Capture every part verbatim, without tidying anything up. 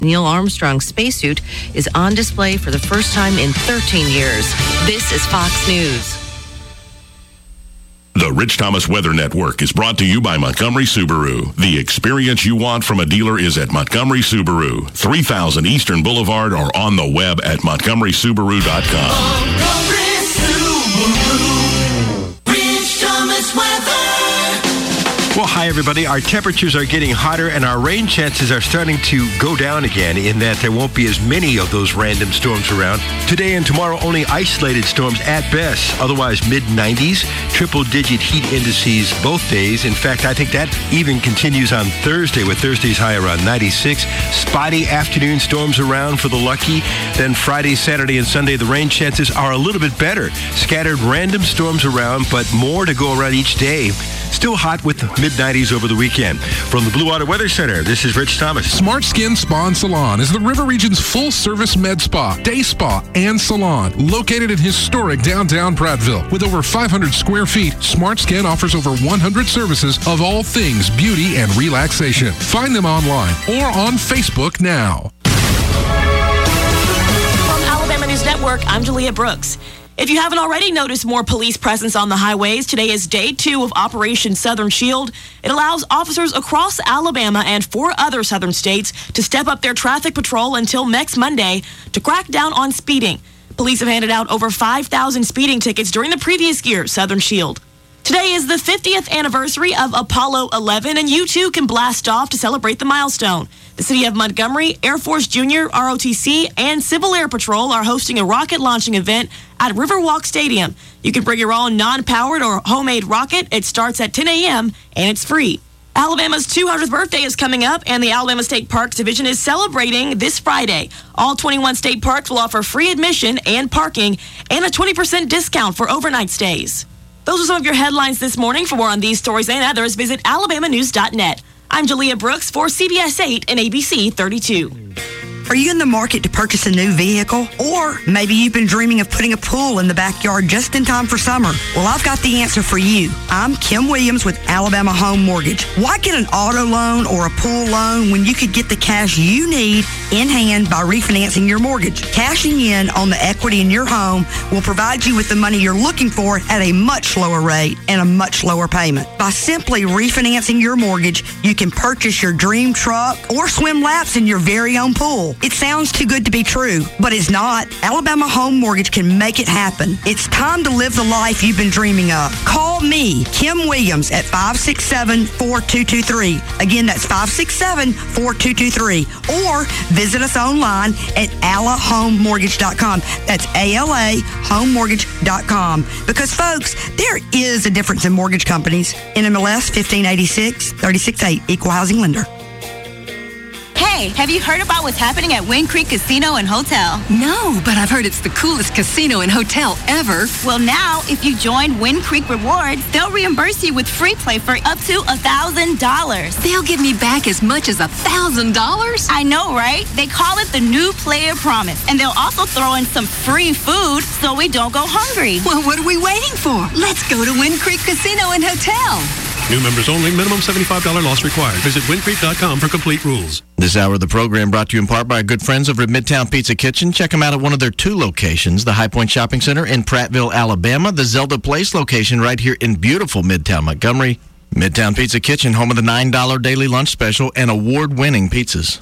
Neil Armstrong's spacesuit is on display for the first time in thirteen years. This is Fox News. The Rich Thomas Weather Network is brought to you by Montgomery Subaru. The experience you want from a dealer is at Montgomery Subaru, three thousand Eastern Boulevard, or on the web at montgomery subaru dot com. Montgomery Subaru, Rich Thomas Weather. Well, hi, everybody. Our temperatures are getting hotter, and our rain chances are starting to go down again in that there won't be as many of those random storms around. Today and tomorrow, only isolated storms at best. Otherwise, mid nineties, triple-digit heat indices both days. In fact, I think that even continues on Thursday, with Thursday's high around ninety-six. Spotty afternoon storms around for the lucky. Then Friday, Saturday, and Sunday, the rain chances are a little bit better. Scattered random storms around, but more to go around each day. Still hot with mid nineties over the weekend. From the Blue Water Weather Center, this is Rich Thomas. Smart Skin Spa and Salon is the River Region's full-service med spa, day spa, and salon. Located in historic downtown Prattville. With over five hundred square feet, Smart Skin offers over one hundred services of all things beauty and relaxation. Find them online or on Facebook now. From Alabama News Network, I'm Julia Brooks. If you haven't already noticed more police presence on the highways, today is day two of Operation Southern Shield. It allows officers across Alabama and four other southern states to step up their traffic patrol until next Monday to crack down on speeding. Police have handed out over five thousand speeding tickets during the previous year's Southern Shield. Today is the fiftieth anniversary of Apollo eleven, and you too can blast off to celebrate the milestone. The City of Montgomery, Air Force Junior, R O T C, and Civil Air Patrol are hosting a rocket launching event at Riverwalk Stadium. You can bring your own non-powered or homemade rocket. It starts at ten a.m. and it's free. Alabama's two hundredth birthday is coming up, and the Alabama State Parks Division is celebrating this Friday. All twenty-one state parks will offer free admission and parking and a twenty percent discount for overnight stays. Those are some of your headlines this morning. For more on these stories and others, visit alabama news dot net. I'm Julia Brooks for C B S eight and A B C thirty-two. Are you in the market to purchase a new vehicle? Or maybe you've been dreaming of putting a pool in the backyard just in time for summer? Well, I've got the answer for you. I'm Kim Williams with Alabama Home Mortgage. Why get an auto loan or a pool loan when you could get the cash you need in hand by refinancing your mortgage? Cashing in on the equity in your home will provide you with the money you're looking for at a much lower rate and a much lower payment. By simply refinancing your mortgage, you can purchase your dream truck or swim laps in your very own pool. It sounds too good to be true, but it's not. Alabama Home Mortgage can make it happen. It's time to live the life you've been dreaming of. Call me, Kim Williams, at five six seven, four two two three. Again, that's five six seven, four two two three. Or visit us online at ala home mortgage dot com. That's A L A home mortgage dot com. Because, folks, there is a difference in mortgage companies. N M L S fifteen eighty-six, thirty-six eight, Equal Housing Lender. Hey, have you heard about what's happening at Wind Creek Casino and Hotel? No, but I've heard it's the coolest casino and hotel ever. Well, now, if you join Wind Creek Rewards, they'll reimburse you with free play for up to one thousand dollars. They'll give me back as much as one thousand dollars? I know, right? They call it the New Player Promise, and they'll also throw in some free food so we don't go hungry. Well, what are we waiting for? Let's go to Wind Creek Casino and Hotel. New members only. Minimum seventy-five dollars loss required. Visit wind creek dot com for complete rules. This hour of the program brought to you in part by our good friends over at Midtown Pizza Kitchen. Check them out at one of their two locations, the High Point Shopping Center in Prattville, Alabama, the Zelda Place location right here in beautiful Midtown Montgomery. Midtown Pizza Kitchen, home of the nine dollars daily lunch special and award-winning pizzas.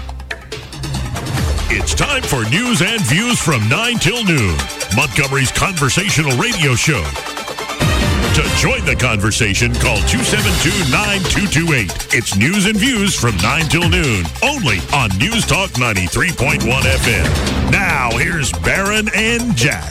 It's time for news and views from nine till noon. Montgomery's conversational radio show. To join the conversation, call two seven two, nine two two eight. It's news and views from nine till noon, only on News Talk ninety-three point one F M. Now, here's Barron and Jack.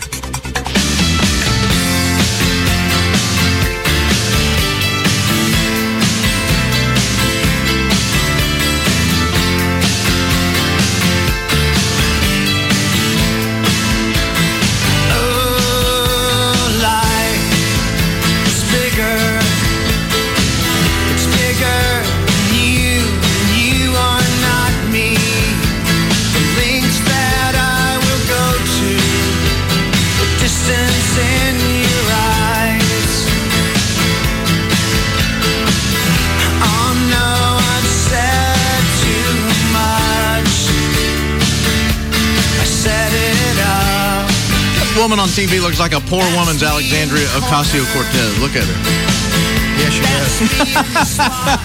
woman on T V looks like a poor woman's Alexandria Ocasio-Cortez. Look at her. Yeah, she does.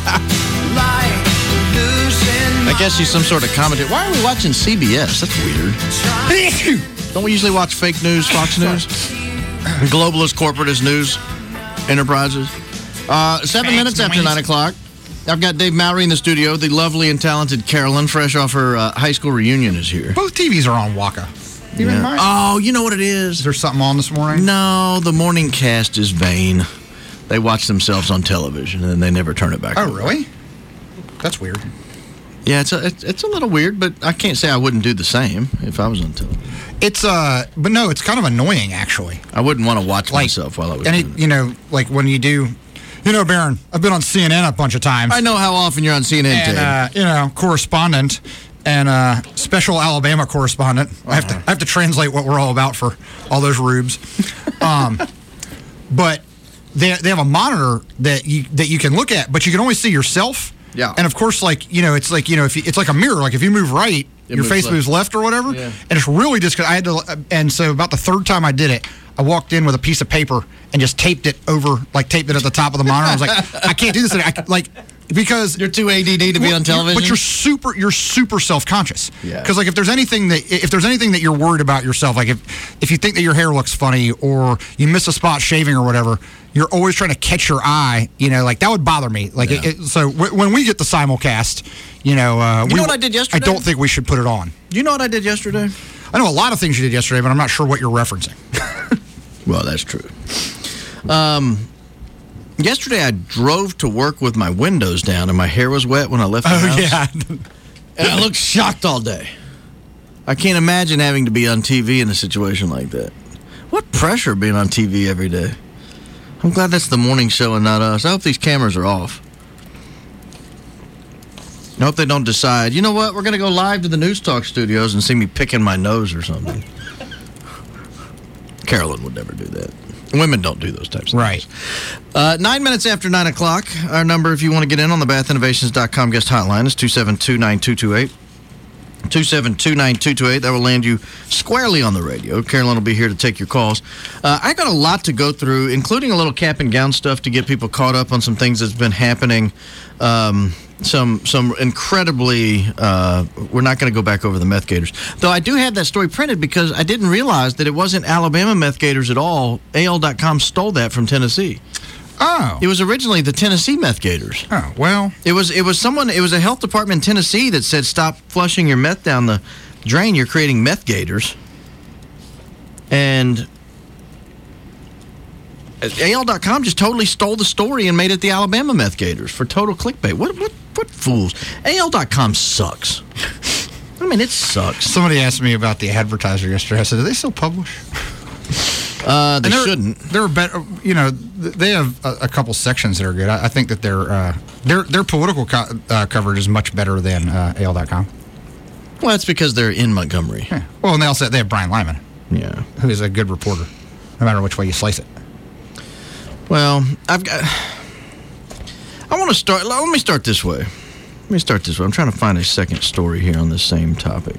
I guess she's some sort of commentator. Why are we watching C B S? That's weird. Don't we usually watch fake news, Fox News? Globalist, corporatist news enterprises. Uh, seven minutes after nine o'clock. I've got Dave Mowry in the studio. The lovely and talented Carolyn, fresh off her uh, high school reunion, is here. Both T Vs are on Waka. Even Yeah. mine. Oh, you know what it is? Is there something on this morning? No, the morning cast is vain. They watch themselves on television and then they never turn it back Oh, on. really? That's weird. Yeah, it's a, it's, it's a little weird, but I can't say I wouldn't do the same if I was on television. It's uh, but no, it's kind of annoying actually. I wouldn't want to watch Like, myself while I was And doing it, you know, like when you do, you know, Baron, I've been on C N N a bunch of times. I know how often you're on C N N, and Ted. uh, you know, correspondent and uh, special Alabama correspondent. Uh-huh. I have to I have to translate what we're all about for all those rubes. um, but they they have a monitor that you that you can look at, but you can only see yourself. Yeah. And of course, like you know, it's like you know, if you, it's like a mirror. Like if you move right, It your moves face left. moves left or whatever. Yeah. And it's really just I had to. And so about the third time I did it, I walked in with a piece of paper and just taped it over, like taped it at the top of the monitor. I was like, I can't do this. I, like because You're too A D D to be well, on you're- television? But you're super, you're super self-conscious. Yeah. Because like if there's anything that if there's anything that you're worried about yourself, like if if you think that your hair looks funny or you miss a spot shaving or whatever, you're always trying to catch your eye. You know, like that would bother me. Like Yeah. it, it, so w- when we get the simulcast, you know, uh, You we, know what I did yesterday? I don't think we should put it on. Do you know what I did yesterday? I know a lot of things you did yesterday, but I'm not sure what you're referencing. Well, that's true. Um, yesterday I drove to work with my windows down and my hair was wet when I left the house. Oh yeah. And I looked shocked all day. I can't imagine having to be on T V in a situation like that. What pressure being on T V every day. I'm glad that's the morning show and not us. I hope these cameras are off. I hope they don't decide, you know what, we're going to go live to the News Talk studios and see me picking my nose or something. Carolyn would never do that. Women don't do those types of Right. things. Uh, nine minutes after nine o'clock, our number, if you want to get in on the bath innovations dot com guest hotline, is two seven two, nine two two eight. two seven two, nine two two eight. That will land you squarely on the radio. Carolyn will be here to take your calls. Uh, I got a lot to go through, including a little cap and gown stuff to get people caught up on some things that's been happening. Um, some some incredibly, uh, we're not going to go back over the meth gators. Though I do have that story printed because I didn't realize that it wasn't Alabama meth gators at all. A L dot com stole that from Tennessee. Oh. It was originally the Tennessee meth gators. Oh well. It was it was someone. It was a health department in Tennessee that said, "Stop flushing your meth down the drain. You're creating meth gators." And A L dot com just totally stole the story and made it the Alabama meth gators for total clickbait. What what what fools? A L dot com sucks. I mean, it sucks. Somebody asked me about the advertiser yesterday. I said, "Do they still publish?" Uh, they And they're- shouldn't. They're better. You know, th- they have a, a couple sections that are good. I, I think that their uh, their their political co- uh, coverage is much better than uh, A L dot com. Well, that's because they're in Montgomery. Yeah. Well, and they also they have Brian Lyman, Yeah. who is a good reporter, no matter which way you slice it. Well, I've got. I want to start. Let me start this way. Let me start this way. I'm trying to find a second story here on the same topic.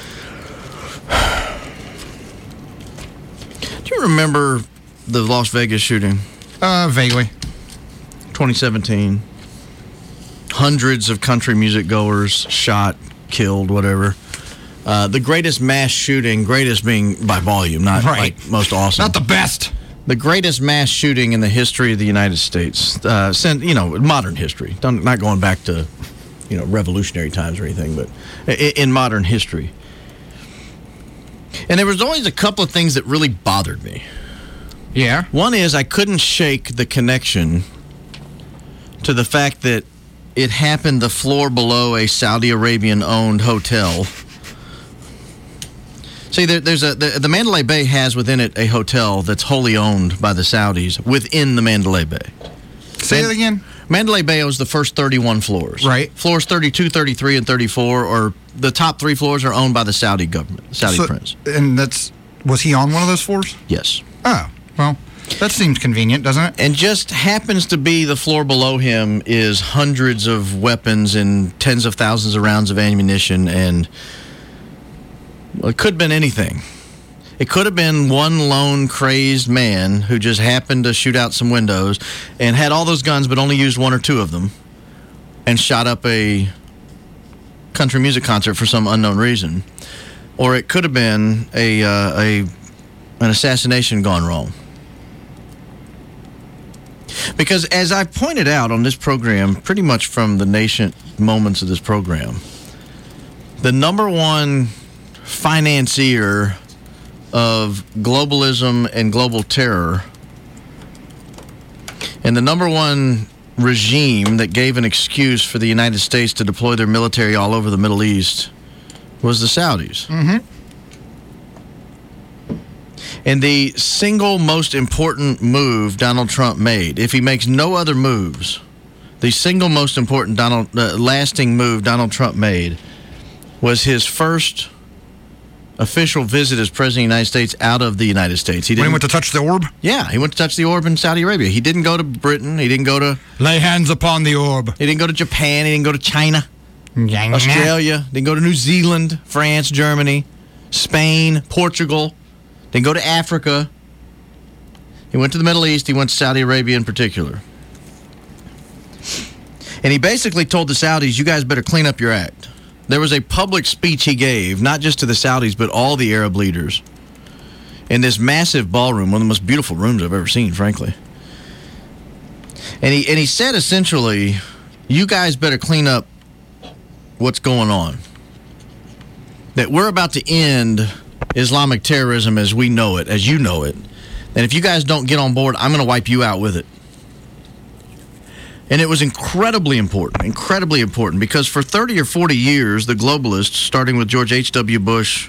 Do you remember the Las Vegas shooting? Uh, vaguely. twenty seventeen. Hundreds of country music goers shot, killed, whatever. Uh, the greatest mass shooting, greatest being by volume, not Right. like most awesome. Not the best. The greatest mass shooting in the history of the United States, uh, since, you know, modern history. Don't, not going back to, you know, revolutionary times or anything, but in, in modern history. And there was always a couple of things that really bothered me. Yeah. One is I couldn't shake the connection to the fact that it happened the floor below a Saudi Arabian-owned hotel. See, there, there's a the, the Mandalay Bay has within it a hotel that's wholly owned by the Saudis within the Mandalay Bay. Say Man- that again. Mandalay Bay owns the first thirty-one floors. Right. Floors thirty-two, thirty-three, and thirty-four, or the top three floors are owned by the Saudi government, Saudi So- prince. And that's was he on one of those floors? Yes. Oh, well, that seems convenient, doesn't it? And just happens to be the floor below him is hundreds of weapons and tens of thousands of rounds of ammunition, and well, it could have been anything. It could have been one lone crazed man who just happened to shoot out some windows and had all those guns but only used one or two of them and shot up a country music concert for some unknown reason. Or it could have been a, uh, a an assassination gone wrong. Because as I've pointed out on this program, pretty much from the nascent moments of this program, the number one financier of globalism and global terror, and the number one regime that gave an excuse for the United States to deploy their military all over the Middle East was the Saudis. Mm-hmm. And the single most important move Donald Trump made, if he makes no other moves, the single most important Donald uh, lasting move Donald Trump made was his first official visit as president of the United States out of the United States. He didn't, when he went to touch the orb? Yeah, he went to touch the orb in Saudi Arabia. He didn't go to Britain. He didn't go to... Lay hands upon the orb. He didn't go to Japan. He didn't go to China, Australia. Didn't go to New Zealand, France, Germany, Spain, Portugal. Didn't go to Africa. He went to the Middle East. He went to Saudi Arabia in particular. And he basically told the Saudis, you guys better clean up your act. There was a public speech he gave, not just to the Saudis, but all the Arab leaders, in this massive ballroom, one of the most beautiful rooms I've ever seen, frankly. And he and he said essentially, you guys better clean up what's going on. That we're about to end Islamic terrorism as we know it, as you know it. And if you guys don't get on board, I'm going to wipe you out with it. And it was incredibly important, incredibly important, because for thirty or forty years, the globalists, starting with George H W. Bush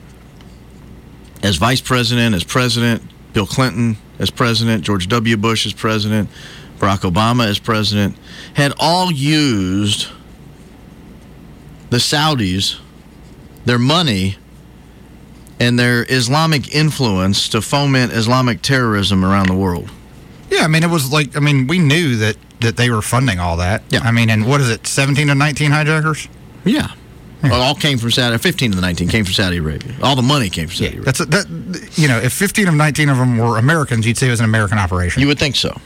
as vice president, as president, Bill Clinton as president, George W. Bush as president, Barack Obama as president, had all used the Saudis, their money, and their Islamic influence to foment Islamic terrorism around the world. Yeah, I mean, it was like, I mean, we knew that, that they were funding all that. Yeah. I mean, and what is it, seventeen to nineteen hijackers? Yeah. yeah. Well, all came from Saudi, fifteen of the nineteen came from Saudi Arabia. All the money came from Saudi yeah, Arabia. That's a, that, you know, if fifteen of nineteen of them were Americans, you'd say it was an American operation. You would think so.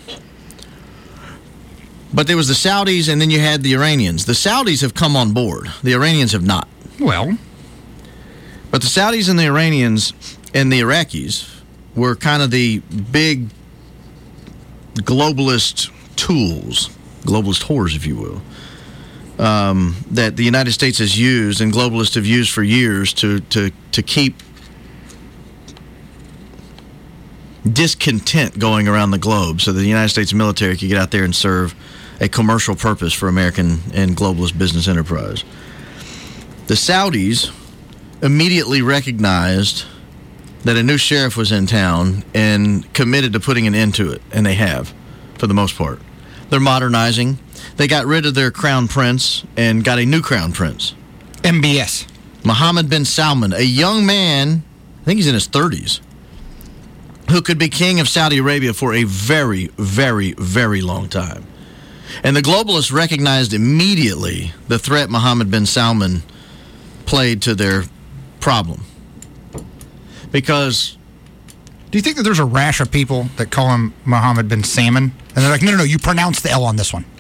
But there was the Saudis, and then you had the Iranians. The Saudis have come on board. The Iranians have not. Well. But the Saudis and the Iranians and the Iraqis were kind of the big globalist tools, globalist whores, if you will, um, that the United States has used and globalists have used for years to, to, to keep discontent going around the globe so that the United States military could get out there and serve a commercial purpose for American and globalist business enterprise. The Saudis immediately recognized that a new sheriff was in town and committed to putting an end to it, and they have, for the most part. They're modernizing. They got rid of their crown prince and got a new crown prince. M B S. Mohammed bin Salman, a young man, I think he's in his thirties, who could be king of Saudi Arabia for a very, very, very long time. And the globalists recognized immediately the threat Mohammed bin Salman played to their problem. Because... Do you think that there's a rash of people that call him Mohammed bin Salman? And they're like, no, no, no, you pronounce the L on this one.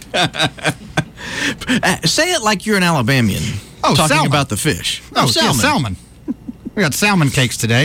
Say it like you're an Alabamian oh, talking salmon. about the fish. Oh, oh salmon. Yeah, salmon. We got salmon cakes today.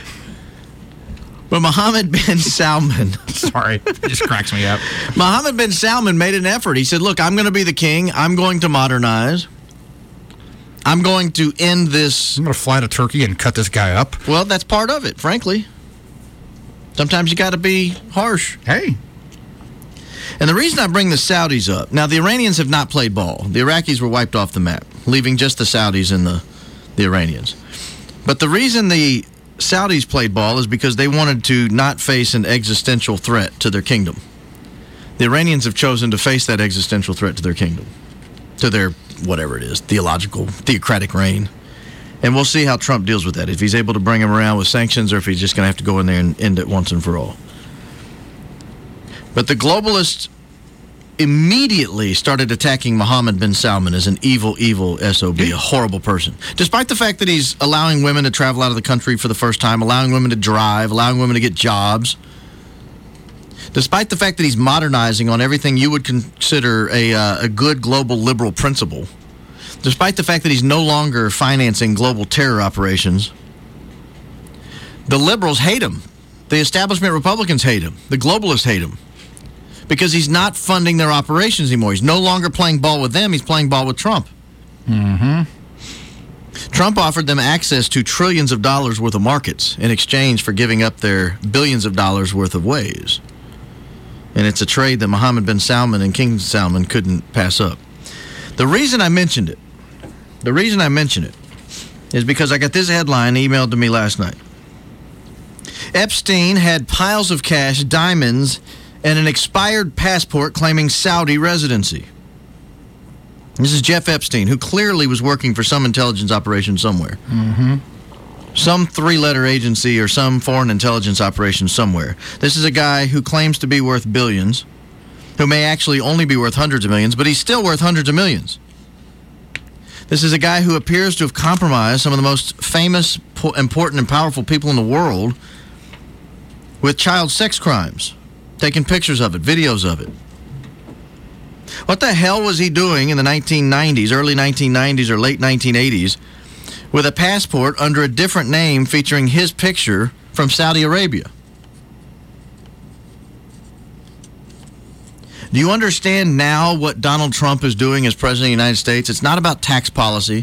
But Mohammed bin Salman... Sorry, it just cracks me up. Mohammed bin Salman made an effort. He said, look, I'm going to be the king. I'm going to modernize. I'm going to end this... I'm going to fly to Turkey and cut this guy up. Well, that's part of it, frankly. Sometimes you got to be harsh. Hey. And the reason I bring the Saudis up... Now, the Iranians have not played ball. The Iraqis were wiped off the map, leaving just the Saudis and the, the Iranians. But the reason the Saudis played ball is because they wanted to not face an existential threat to their kingdom. The Iranians have chosen to face that existential threat to their kingdom. To their, whatever it is, theological, theocratic reign. And we'll see how Trump deals with that. If he's able to bring them around with sanctions or if he's just going to have to go in there and end it once and for all. But the globalists immediately started attacking Mohammed bin Salman as an evil, evil S O B, a horrible person. Despite the fact that he's allowing women to travel out of the country for the first time, allowing women to drive, allowing women to get jobs. Despite the fact that he's modernizing on everything you would consider a, uh, a good global liberal principle. Despite the fact that he's no longer financing global terror operations. The liberals hate him. The establishment Republicans hate him. The globalists hate him. Because he's not funding their operations anymore. He's no longer playing ball with them. He's playing ball with Trump. Mm-hmm. Trump offered them access to trillions of dollars worth of markets in exchange for giving up their billions of dollars worth of ways. And it's a trade that Mohammed bin Salman and King Salman couldn't pass up. The reason I mentioned it, the reason I mentioned it is because I got this headline emailed to me last night. Epstein had piles of cash, diamonds, and an expired passport claiming Saudi residency. This is Jeff Epstein, who clearly was working for some intelligence operation somewhere. Mm-hmm. Some three-letter agency or some foreign intelligence operation somewhere. This is a guy who claims to be worth billions, who may actually only be worth hundreds of millions, but he's still worth hundreds of millions. This is a guy who appears to have compromised some of the most famous, important, and powerful people in the world with child sex crimes, taking pictures of it, videos of it. What the hell was he doing in the nineteen nineties, early nineteen nineties or late nineteen eighties, with a passport under a different name featuring his picture from Saudi Arabia? Do you understand now what Donald Trump is doing as President of the United States? It's not about tax policy.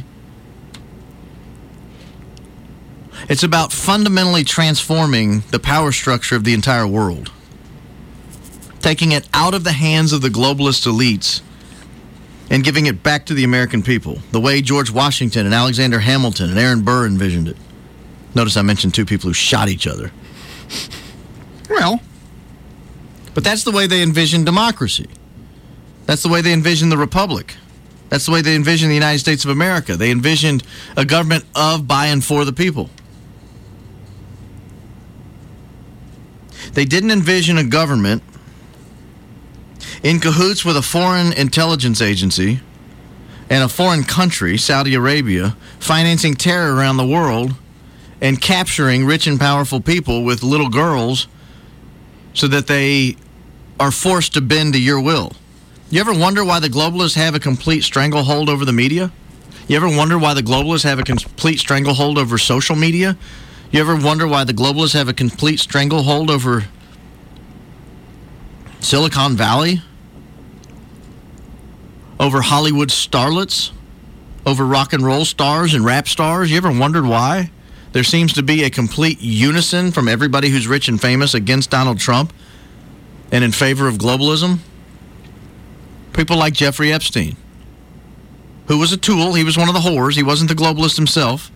It's about fundamentally transforming the power structure of the entire world. Taking it out of the hands of the globalist elites and giving it back to the American people, the way George Washington and Alexander Hamilton and Aaron Burr envisioned it. Notice I mentioned two people who shot each other. Well, but that's the way they envisioned democracy. That's the way they envisioned the republic. That's the way they envisioned the United States of America. They envisioned a government of, by, and for the people. They didn't envision a government in cahoots with a foreign intelligence agency and a foreign country, Saudi Arabia, financing terror around the world and capturing rich and powerful people with little girls so that they are forced to bend to your will. You ever wonder why the globalists have a complete stranglehold over the media? You ever wonder why the globalists have a complete stranglehold over social media? You ever wonder why the globalists have a complete stranglehold over Silicon Valley? Over Hollywood starlets? Over rock and roll stars and rap stars? You ever wondered why? There seems to be a complete unison from everybody who's rich and famous against Donald Trump and in favor of globalism. People like Jeffrey Epstein, who was a tool. He was one of the whores. He wasn't the globalist himself.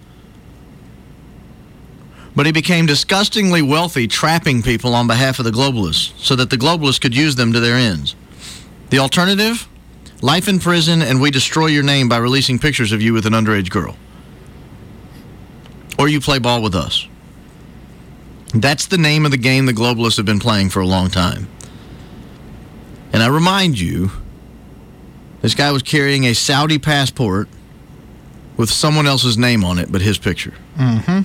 But he became disgustingly wealthy trapping people on behalf of the globalists so that the globalists could use them to their ends. The alternative? Life in prison, and we destroy your name by releasing pictures of you with an underage girl. Or you play ball with us. That's the name of the game the globalists have been playing for a long time. And I remind you, this guy was carrying a Saudi passport with someone else's name on it but his picture. Mm-hmm.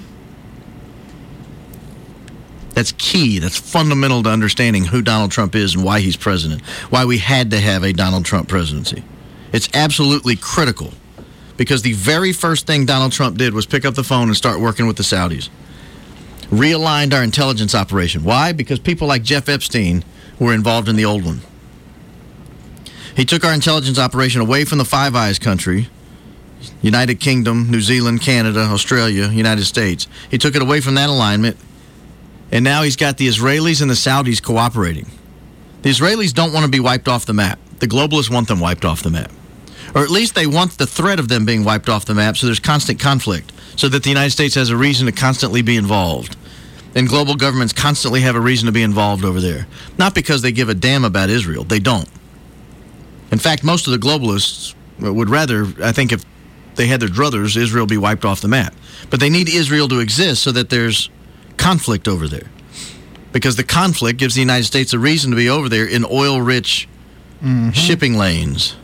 That's key. That's fundamental to understanding who Donald Trump is and why he's president, why we had to have a Donald Trump presidency. It's absolutely critical because the very first thing Donald Trump did was pick up the phone and start working with the Saudis. Realigned our intelligence operation. Why? Because people like Jeff Epstein were involved in the old one. He took our intelligence operation away from the Five Eyes country, United Kingdom, New Zealand, Canada, Australia, United States. He took it away from that alignment. And now he's got the Israelis and the Saudis cooperating. The Israelis don't want to be wiped off the map. The globalists want them wiped off the map. Or at least they want the threat of them being wiped off the map so there's constant conflict, so that the United States has a reason to constantly be involved. And global governments constantly have a reason to be involved over there. Not because they give a damn about Israel. They don't. In fact, most of the globalists would rather, I think, if they had their druthers, Israel be wiped off the map. But they need Israel to exist so that there's conflict over there, because the conflict gives the United States a reason to be over there in oil-rich mm-hmm. shipping lanes.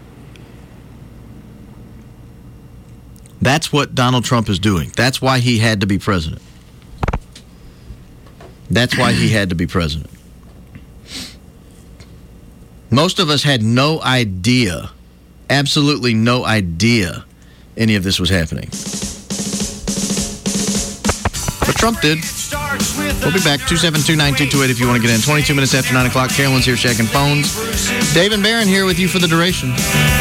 That's what Donald Trump is doing. That's why he had to be president. That's why he had to be president. Most of us had no idea, absolutely no idea, any of this was happening. But Trump did. We'll be back. two seven two, nine two two eight if you want to get in. twenty-two minutes after nine o'clock. Carolyn's here checking phones. Dave and Barron here with you for the duration.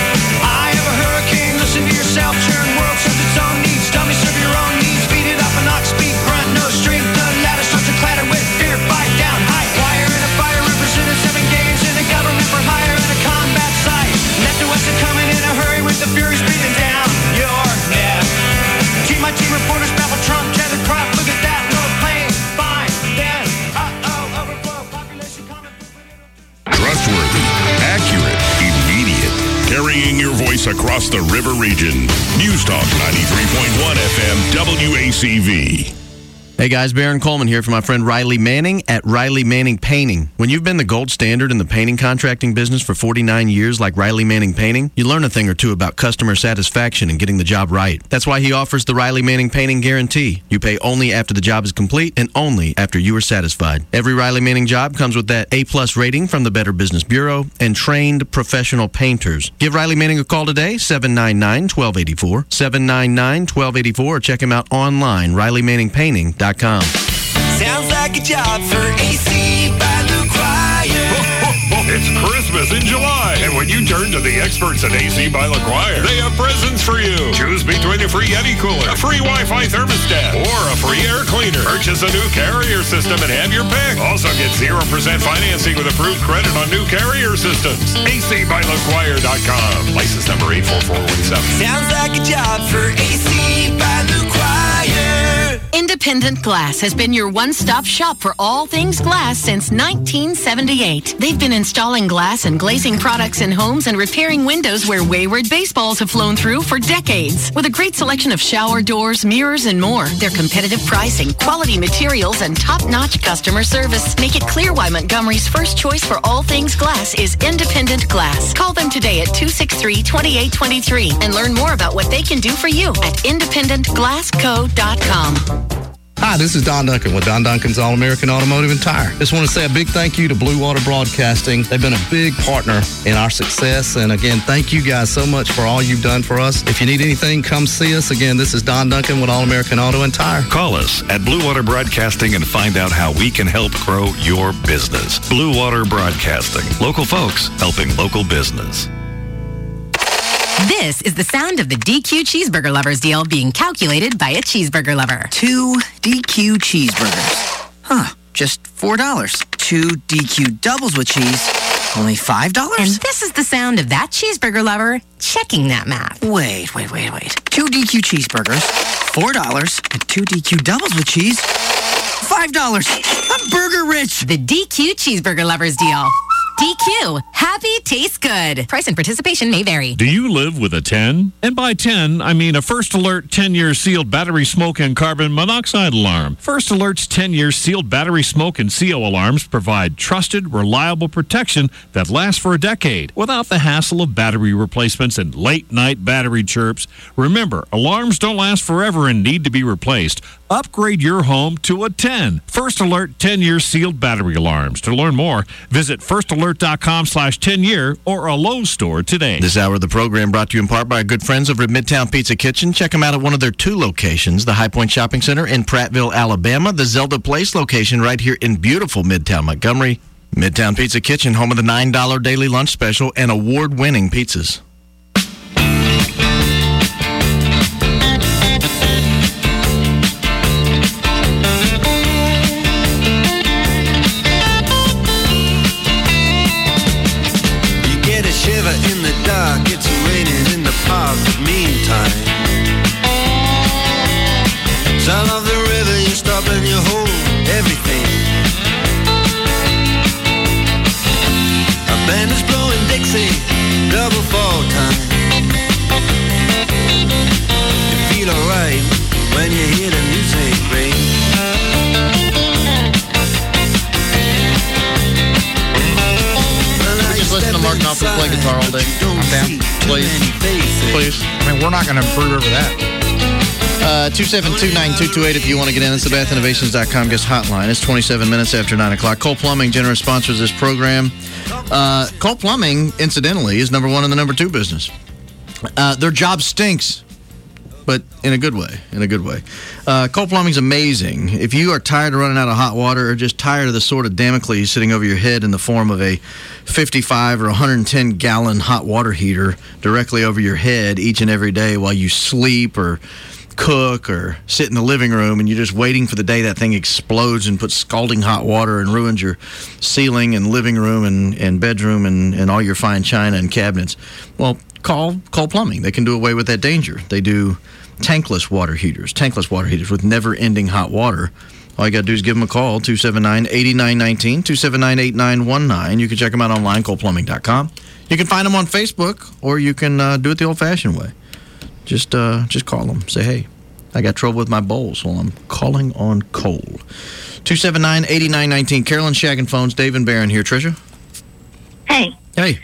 I have a hurricane. Listen to yourself. Churn world serves its own needs. Dummy serve your own needs. Feed it up and not speak. Grunt, no strength. The ladder starts to clatter with fear. Fight down. High wire and a fire. Represented seven games in a government for hire and a combat site. Left to west are coming in a hurry with the furies breathing down your neck. Team my team reporters baffle Trump. Tethered crop. Look at that. No plane. Fine. Then. Uh-oh. Overflow. Population comment. Trustworthy, accurate, immediate. Carrying your voice across the river region. News Talk ninety-three point one F M W A C V. Hey guys, Barron Coleman here for my friend Riley Manning at Riley Manning Painting. When you've been the gold standard in the painting contracting business for forty-nine years like Riley Manning Painting, you learn a thing or two about customer satisfaction and getting the job right. That's why he offers the Riley Manning Painting Guarantee. You pay only after the job is complete and only after you are satisfied. Every Riley Manning job comes with that A-plus rating from the Better Business Bureau and trained professional painters. Give Riley Manning a call today, seven nine nine, one two eight four, seven nine nine, one two eight four, or check him out online, riley manning painting dot com. Sounds like a job for A C by LaQuire. It's Christmas in July, and when you turn to the experts at A C by LaQuire, they have presents for you. Choose between a free Yeti cooler, a free Wi-Fi thermostat, or a free air cleaner. Purchase a new Carrier system and have your pick. Also get zero percent financing with approved credit on new Carrier systems. A C by LaQuire dot com. License number eight four four one seven. Sounds like a job for A C by LaQuire. Independent Glass has been your one-stop shop for all things glass since nineteen seventy-eight. They've been installing glass and glazing products in homes and repairing windows where wayward baseballs have flown through for decades. With a great selection of shower doors, mirrors, and more, their competitive pricing, quality materials, and top-notch customer service make it clear why Montgomery's first choice for all things glass is Independent Glass. Call them today at two six three, two eight two three and learn more about what they can do for you at independent glass co dot com. Hi, this is Don Duncan with Don Duncan's All-American Automotive and Tire. Just want to say a big thank you to Blue Water Broadcasting. They've been a big partner in our success. And again, thank you guys so much for all you've done for us. If you need anything, come see us. Again, this is Don Duncan with All-American Auto and Tire. Call us at Blue Water Broadcasting and find out how we can help grow your business. Blue Water Broadcasting. Local folks helping local business. This is the sound of the D Q Cheeseburger Lovers deal being calculated by a cheeseburger lover. Two D Q cheeseburgers. Huh, just four dollars. Two D Q doubles with cheese, only five dollars? And this is the sound of that cheeseburger lover checking that math. Wait, wait, wait, wait. Two D Q cheeseburgers, four dollars, and two D Q doubles with cheese, five dollars. I'm burger rich. The D Q Cheeseburger Lovers deal. D Q. Happy tastes good. Price and participation may vary. Do you live with a ten? And by ten, I mean a First Alert ten-year sealed battery smoke and carbon monoxide alarm. First Alert's ten-year sealed battery smoke and C O alarms provide trusted, reliable protection that lasts for a decade without the hassle of battery replacements and late-night battery chirps. Remember, alarms don't last forever and need to be replaced. Upgrade your home to a ten. First Alert ten-year sealed battery alarms. To learn more, visit first alert dot com slash ten year or a Lowe's store today. This hour of the program brought to you in part by our good friends over at Midtown Pizza Kitchen. Check them out at one of their two locations, the High Point Shopping Center in Prattville, Alabama, the Zelda Place location right here in beautiful Midtown Montgomery. Midtown Pizza Kitchen, home of the nine dollar daily lunch special and award-winning pizzas. In the dark, it's raining in the park, but meantime, sound of the river, you stop and you hold everything. A band is blowing Dixie, double fall time. You feel alright when you hear the music ring. Listen to Mark Knopfler play car all day. I'm down. Please. Please. I mean, we're not going to improve over that. Uh, two seven two, nine two two eight if you want to get in. It's the bath innovations dot com guest hotline. It's twenty-seven minutes after nine o'clock. Cole Plumbing, generous sponsors this program. Uh, Cole Plumbing, incidentally, is number one in the number two business. Uh, their job stinks, but in a good way. In a good way. Uh, Cole Plumbing's amazing. If you are tired of running out of hot water or just tired of the sword of Damocles sitting over your head in the form of a fifty-five or one hundred ten gallon hot water heater directly over your head each and every day while you sleep or cook or sit in the living room and you're just waiting for the day that thing explodes and puts scalding hot water and ruins your ceiling and living room and, and bedroom and, and all your fine china and cabinets, well, call call Plumbing. They can do away with that danger. They do tankless water heaters, tankless water heaters with never-ending hot water. All you got to do is give them a call, two seven nine, eight nine one nine, two seven nine, eight nine one nine. You can check them out online, cole plumbing dot com. You can find them on Facebook, or you can uh, do it the old-fashioned way. Just uh, just call them. Say, hey, I got trouble with my bowls. Well, I'm calling on Cole. two seven nine, eight nine one nine. Carolyn shagging phones. Dave and Barron here. Tricia? Hey. Hey.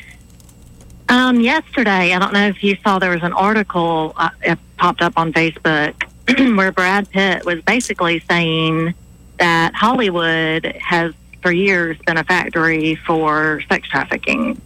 Um, yesterday, I don't know if you saw, there was an article uh, it popped up on Facebook where Brad Pitt was basically saying that Hollywood has for years been a factory for sex trafficking.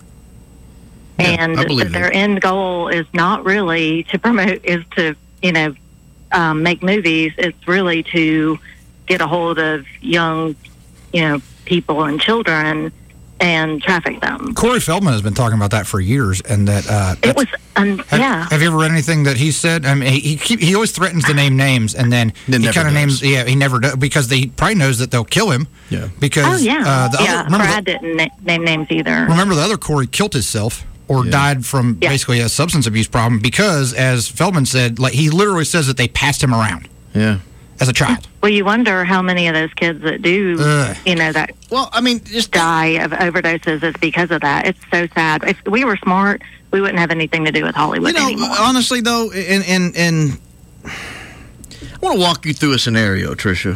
Yeah, and I believe that their that. end goal is not really to promote, is to, you know, um, make movies. It's really to get a hold of young, you know, people and children and traffic them. Corey Feldman has been talking about that for years, and that uh, It was, um, have, yeah. Have you ever read anything that he said? I mean, he he, keep, he always threatens to name names, and then Then he never kind of does. names. Yeah, he never does because they he probably knows that they'll kill him. Yeah. Because Oh, yeah. uh, the yeah, other, remember Brad the, didn't na- name names either. remember the other Corey killed himself or died from Yeah. basically a substance abuse problem because, as Feldman said, like he literally says that they passed him around. Yeah. As a child. Well, you wonder how many of those kids that do, Ugh. you know, that well, I mean, just die of overdoses is because of that. It's so sad. If we were smart, we wouldn't have anything to do with Hollywood You know, anymore. honestly, though, and, and, and I want to walk you through a scenario, Tricia.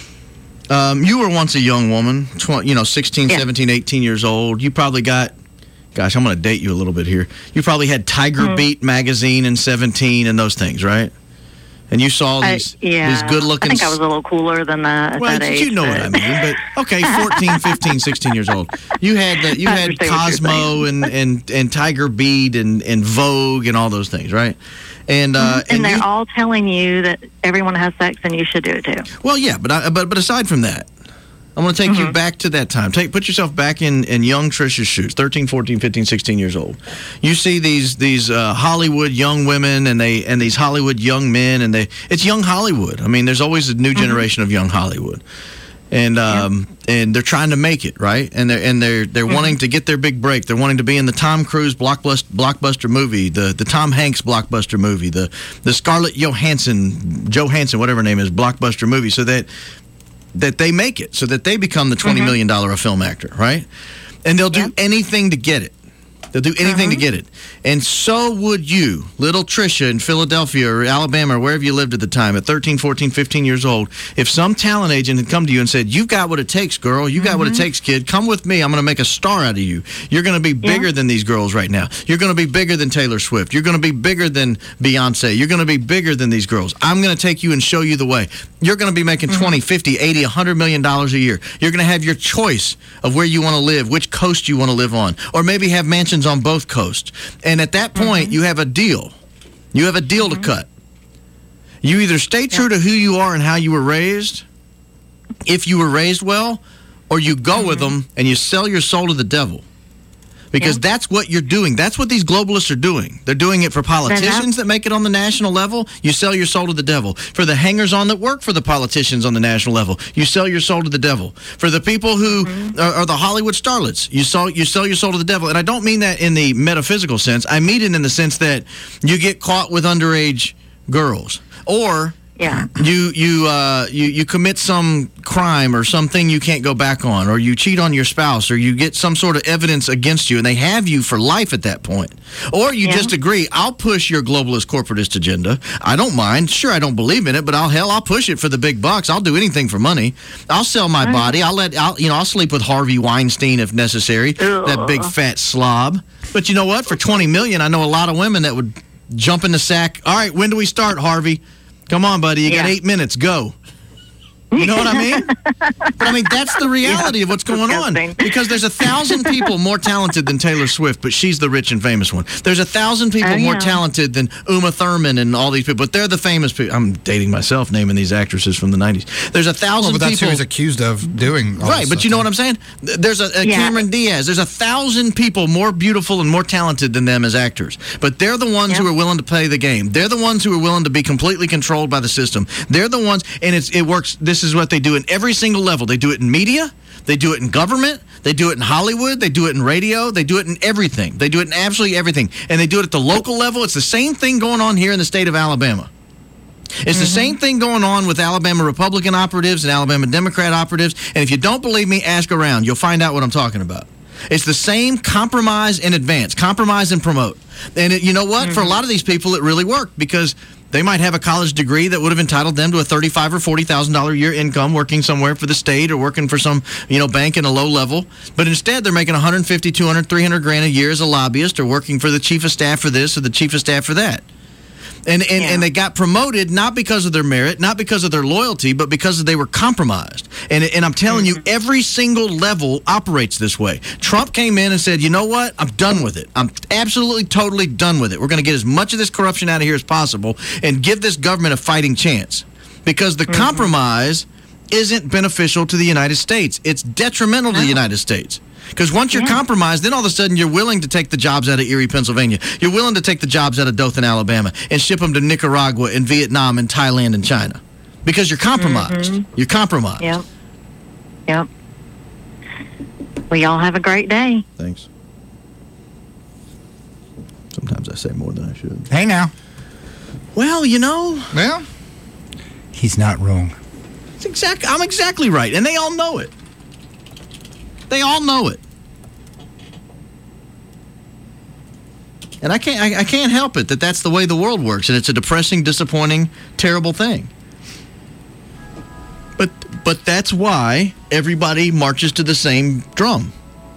Um, you were once a young woman, tw- you know, sixteen, Yeah. seventeen, eighteen years old. You probably got, gosh, I'm going to date you a little bit here. You probably had Tiger Mhm. Beat magazine in seventeen and those things, right? And you saw I- these, yeah, these good-looking... I think I was a little cooler than that at Well, that age. you know what I mean, but okay, fourteen, fifteen, sixteen years old. You had the, you I had understand what you're Cosmo and, and, and Tiger Beat and, and Vogue and all those things, right? And uh, and, they're you- all telling you that everyone has sex and you should do it too. well, yeah, but I, but but aside from that, I'm going to take you back to that time. Take put yourself back in, in young Trisha's shoes, thirteen, fourteen, fifteen, sixteen years old. You see these these uh, Hollywood young women and they and these Hollywood young men and they it's young Hollywood. I mean, there's always a new generation of young Hollywood. And um and they're trying to make it, right? And they're and they're they're wanting to get their big break. They're wanting to be in the Tom Cruise blockbuster blockbuster movie, the the Tom Hanks blockbuster movie, the the Scarlett Johansson Johansson whatever her name is blockbuster movie, so that that they make it, so that they become the twenty million dollar a film actor, right? And they'll do anything to get it. They'll do anything to get it. And so would you, little Trisha in Philadelphia or Alabama or wherever you lived at the time, at thirteen, fourteen, fifteen years old, if some talent agent had come to you and said, you've got what it takes, girl, you got what it takes, kid, come with me, I'm going to make a star out of you. You're going to be bigger than these girls right now. You're going to be bigger than Taylor Swift. You're going to be bigger than Beyonce. You're going to be bigger than these girls. I'm going to take you and show you the way. You're going to be making twenty, fifty, eighty, one hundred million dollars a year. You're going to have your choice of where you want to live, which coast you want to live on, or maybe have mansions on both coasts. And at that point, you have a deal. You have a deal to cut. You either stay true to who you are and how you were raised, if you were raised well, or you go with them and you sell your soul to the devil. Because that's what you're doing. That's what these globalists are doing. They're doing it for politicians that make it on the national level. You sell your soul to the devil. For the hangers-on that work for the politicians on the national level, you sell your soul to the devil. For the people who are, are the Hollywood starlets, you sell, you sell your soul to the devil. And I don't mean that in the metaphysical sense. I mean it in the sense that you get caught with underage girls. Or... Yeah. You you uh you, you commit some crime or something you can't go back on, or you cheat on your spouse, or you get some sort of evidence against you, and they have you for life at that point. Or you Yeah. just agree, I'll push your globalist corporatist agenda. I don't mind. Sure, I don't believe in it, but I'll hell I'll push it for the big bucks. I'll do anything for money. I'll sell my Right. body. I'll let I'll you know I'll sleep with Harvey Weinstein if necessary. Ugh. That big fat slob. But you know what? For twenty million dollars, I know a lot of women that would jump in the sack. All right, when do we start, Harvey? Come on, buddy. You got Yeah. eight minutes. Go. You know what I mean? But I mean, that's the reality Yeah, of what's going on. disgusting. Because there's a thousand people more talented than Taylor Swift, but she's the rich and famous one. There's a thousand people Oh, more yeah. talented than Uma Thurman and all these people, but they're the famous people. I'm dating myself naming these actresses from the nineties. There's a thousand Well, but that's people. who he's accused of doing. all Right, this but stuff. you know what I'm saying? Th- There's a, a Yeah. Cameron Diaz. There's a thousand people more beautiful and more talented than them as actors. But they're the ones Yeah. who are willing to play the game. They're the ones who are willing to be completely controlled by the system. They're the ones, and it's it works. This is what they do in every single level. They do it in media. They do it in government. They do it in Hollywood. They do it in radio. They do it in everything. They do it in absolutely everything. And they do it at the local level. It's the same thing going on here in the state of Alabama. It's the same thing going on with Alabama Republican operatives and Alabama Democrat operatives. And if you don't believe me, ask around. You'll find out what I'm talking about. It's the same compromise and advance, compromise and promote. And it, you know what? For a lot of these people, it really worked because they might have a college degree that would have entitled them to a thirty-five thousand or forty thousand dollars a year income working somewhere for the state or working for some, you know, bank in a low level. But instead, they're making one hundred fifty, two hundred, three hundred grand a year as a lobbyist or working for the chief of staff for this or the chief of staff for that. And and, and they got promoted not because of their merit, not because of their loyalty, but because they were compromised. And and I'm telling you, every single level operates this way. Trump came in and said, you know what? I'm done with it. I'm absolutely, totally done with it. We're going to get as much of this corruption out of here as possible and give this government a fighting chance. Because the compromise isn't beneficial to the United States. It's detrimental to the United States. Because once you're compromised, then all of a sudden you're willing to take the jobs out of Erie, Pennsylvania. You're willing to take the jobs out of Dothan, Alabama, and ship them to Nicaragua and Vietnam and Thailand and China. Because you're compromised. Mhm. You're compromised. Yep. Yep. Well, y'all have a great day. Thanks. Sometimes I say more than I should. Hey, now. Well, you know. Well, he's not wrong. It's exact, I'm exactly right, and they all know it. They all know it. And I can't I, I can't help it that that's the way the world works, and it's a depressing, disappointing, terrible thing. But but that's why everybody marches to the same drum.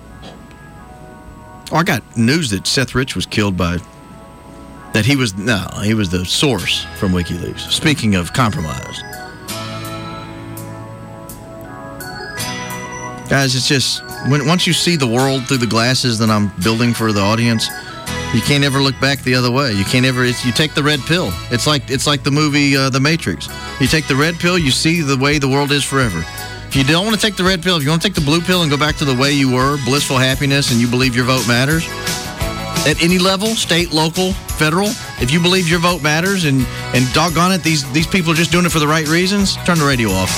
Oh, I got news that Seth Rich was killed by that he was no, he was the source from WikiLeaks. Speaking of compromised. Guys, it's just, when once you see the world through the glasses that I'm building for the audience, you can't ever look back the other way. You can't ever, it's, you take the red pill. It's like it's like the movie uh, The Matrix. You take the red pill, you see the way the world is forever. If you don't want to take the red pill, if you want to take the blue pill and go back to the way you were, blissful happiness, and you believe your vote matters, at any level, state, local, federal, if you believe your vote matters and, and doggone it, these, these people are just doing it for the right reasons, turn the radio off.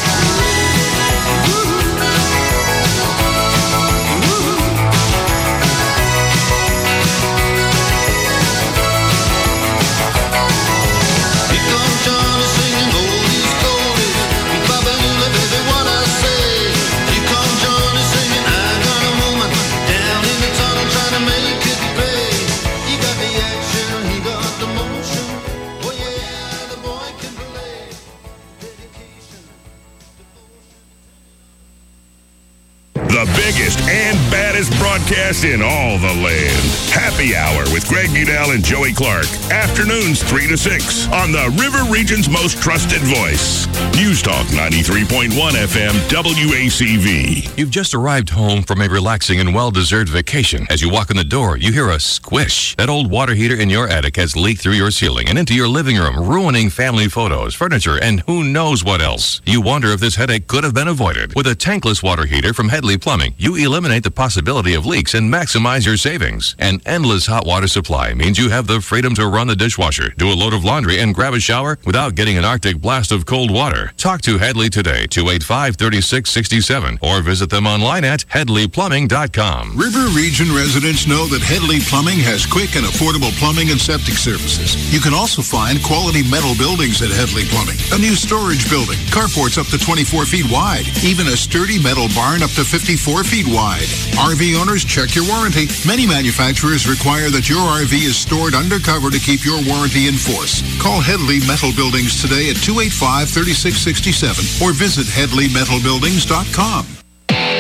The biggest and baddest broadcast in all the land. Happy Hour with Greg Budell and Joey Clark. Afternoons three to six on the River Region's most trusted voice. News Talk ninety-three point one F M W A C V. You've just arrived home from a relaxing and well-deserved vacation. As you walk in the door, you hear a squish. That old water heater in your attic has leaked through your ceiling and into your living room, ruining family photos, furniture, and who knows what else. You wonder if this headache could have been avoided. With a tankless water heater from Headley Plumbing, you eliminate the possibility of leaks and maximize your savings. An endless hot water supply means you have the freedom to run the dishwasher, do a load of laundry, and grab a shower without getting an Arctic blast of cold water. Talk to Headley today, two eight five, three six six seven, or visit them online at headley plumbing dot com. River Region residents know that Headley Plumbing has quick and affordable plumbing and septic services. You can also find quality metal buildings at Headley Plumbing. A new storage building, carports up to twenty-four feet wide, even a sturdy metal barn up to fifty-four feet wide. R V owners, check your warranty. Many manufacturers require that your R V is stored undercover to keep your warranty in force. Call Headley Metal Buildings today at two eight five, three six six seven or visit headley metal buildings dot com.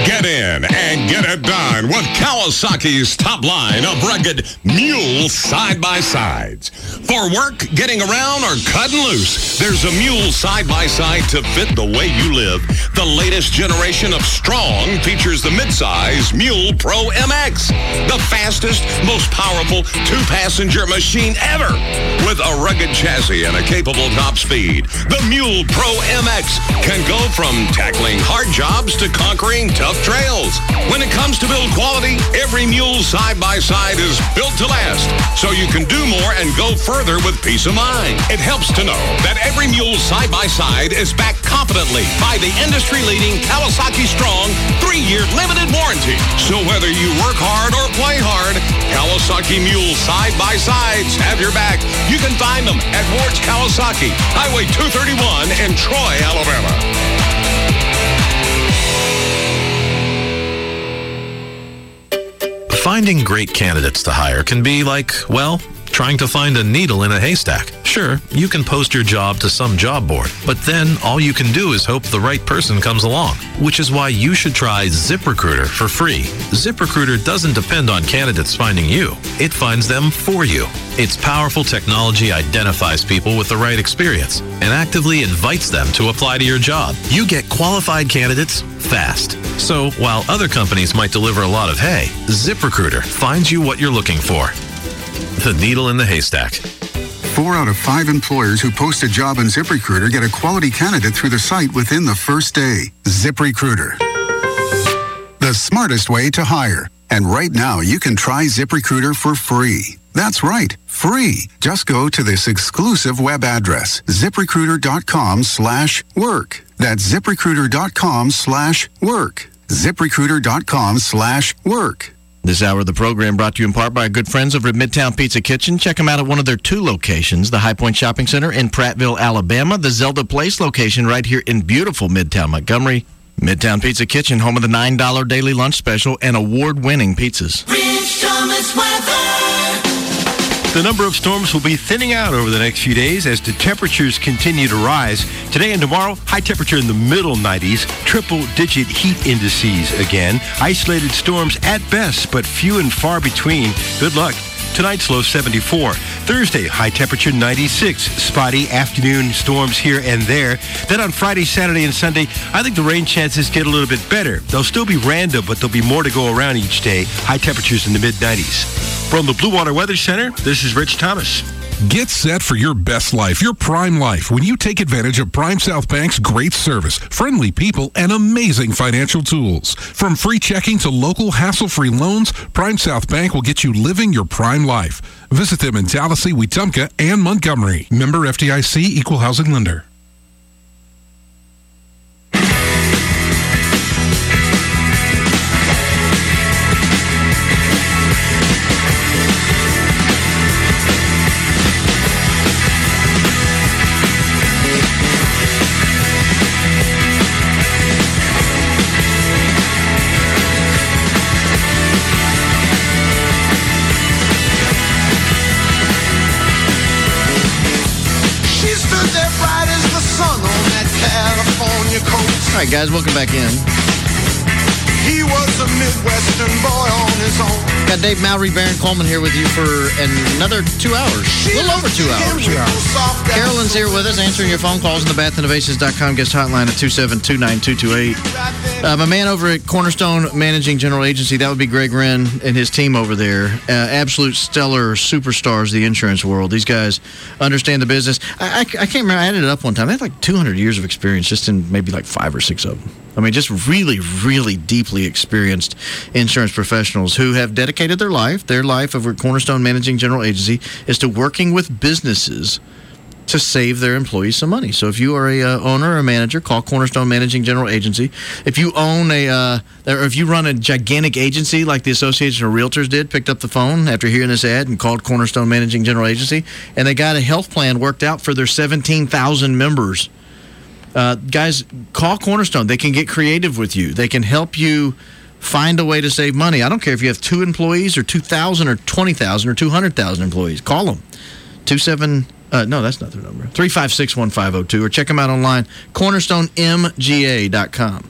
Get in and get it done with Kawasaki's top line of rugged Mule side-by-sides. For work, getting around, or cutting loose, there's a Mule side-by-side to fit the way you live. The latest generation of Strong features the midsize Mule Pro M X, the fastest, most powerful two-passenger machine ever. With a rugged chassis and a capable top speed, the Mule Pro M X can go from tackling hard jobs to conquering tough trails. When it comes to build quality, every Mule side-by-side is built to last, so you can do more and go further with peace of mind. It helps to know that every Mule side-by-side is backed confidently by the industry-leading Kawasaki Strong three-year limited warranty. So whether you work hard or play hard, Kawasaki Mule side-by-sides have your back. You can find them at Ward's Kawasaki, Highway two thirty-one in Troy, Alabama. Finding great candidates to hire can be like, well, trying to find a needle in a haystack. Sure, you can post your job to some job board, but then all you can do is hope the right person comes along, which is why you should try ZipRecruiter for free. ZipRecruiter doesn't depend on candidates finding you. It finds them for you. Its powerful technology identifies people with the right experience and actively invites them to apply to your job. You get qualified candidates fast. So while other companies might deliver a lot of hay, ZipRecruiter finds you what you're looking for. The needle in the haystack. Four out of five employers who post a job on ZipRecruiter get a quality candidate through the site within the first day. ZipRecruiter, the smartest way to hire. And right now, you can try ZipRecruiter for free. That's right, free. Just go to this exclusive web address, ZipRecruiter.com slash work. That's ZipRecruiter.com slash work. ZipRecruiter.com slash work. This hour of the program brought to you in part by our good friends over at Midtown Pizza Kitchen. Check them out at one of their two locations, the High Point Shopping Center in Prattville, Alabama, the Zelda Place location right here in beautiful Midtown Montgomery. Midtown Pizza Kitchen, home of the nine dollar daily lunch special and award-winning pizzas. Rich Thomas weather. The number of storms will be thinning out over the next few days as the temperatures continue to rise. Today and tomorrow, high temperature in the middle nineties, triple-digit heat indices again. Isolated storms at best, but few and far between. Good luck. Tonight's low seventy-four. Thursday, high temperature ninety-six. Spotty afternoon storms here and there. Then on Friday, Saturday, and Sunday, I think the rain chances get a little bit better. They'll still be random, but there'll be more to go around each day. High temperatures in the mid nineties. From the Blue Water Weather Center, this is Rich Thomas. Get set for your best life, your prime life, when you take advantage of Prime South Bank's great service, friendly people, and amazing financial tools. From free checking to local hassle-free loans, Prime South Bank will get you living your prime life. Visit them in Tallahassee, Wetumpka, and Montgomery. Member F D I C, Equal Housing Lender. All right, guys, welcome back in. He was a Midwestern boy on his own. Got Dave Mowry, Baron Coleman here with you for another two hours. A little over two hours. Carolyn's here with us, answering your phone calls on the Bath Innovations dot com guest hotline at two seven two, nine two two eight. Uh, my man over at Cornerstone Managing General Agency, that would be Greg Wren and his team over there. Uh, absolute stellar superstars of the insurance world. These guys understand the business. I, I, I can't remember. I added it up one time. They had like two hundred years of experience just in maybe like five or six of them. I mean, just really, really deeply experienced insurance professionals who have dedicated their life, their life over at Cornerstone Managing General Agency, is to working with businesses to save their employees some money. So if you are a uh, owner or a manager, call Cornerstone Managing General Agency. If you own a, uh, or if you run a gigantic agency like the Association of Realtors did, picked up the phone after hearing this ad and called Cornerstone Managing General Agency, and they got a health plan worked out for their seventeen thousand members. Uh, guys, call Cornerstone. They can get creative with you. They can help you find a way to save money. I don't care if you have two employees or two thousand or twenty thousand or two hundred thousand employees. Call them. two seven Uh, no, that's not their number. three five six, one five zero two. Or check them out online, cornerstone m g a dot com.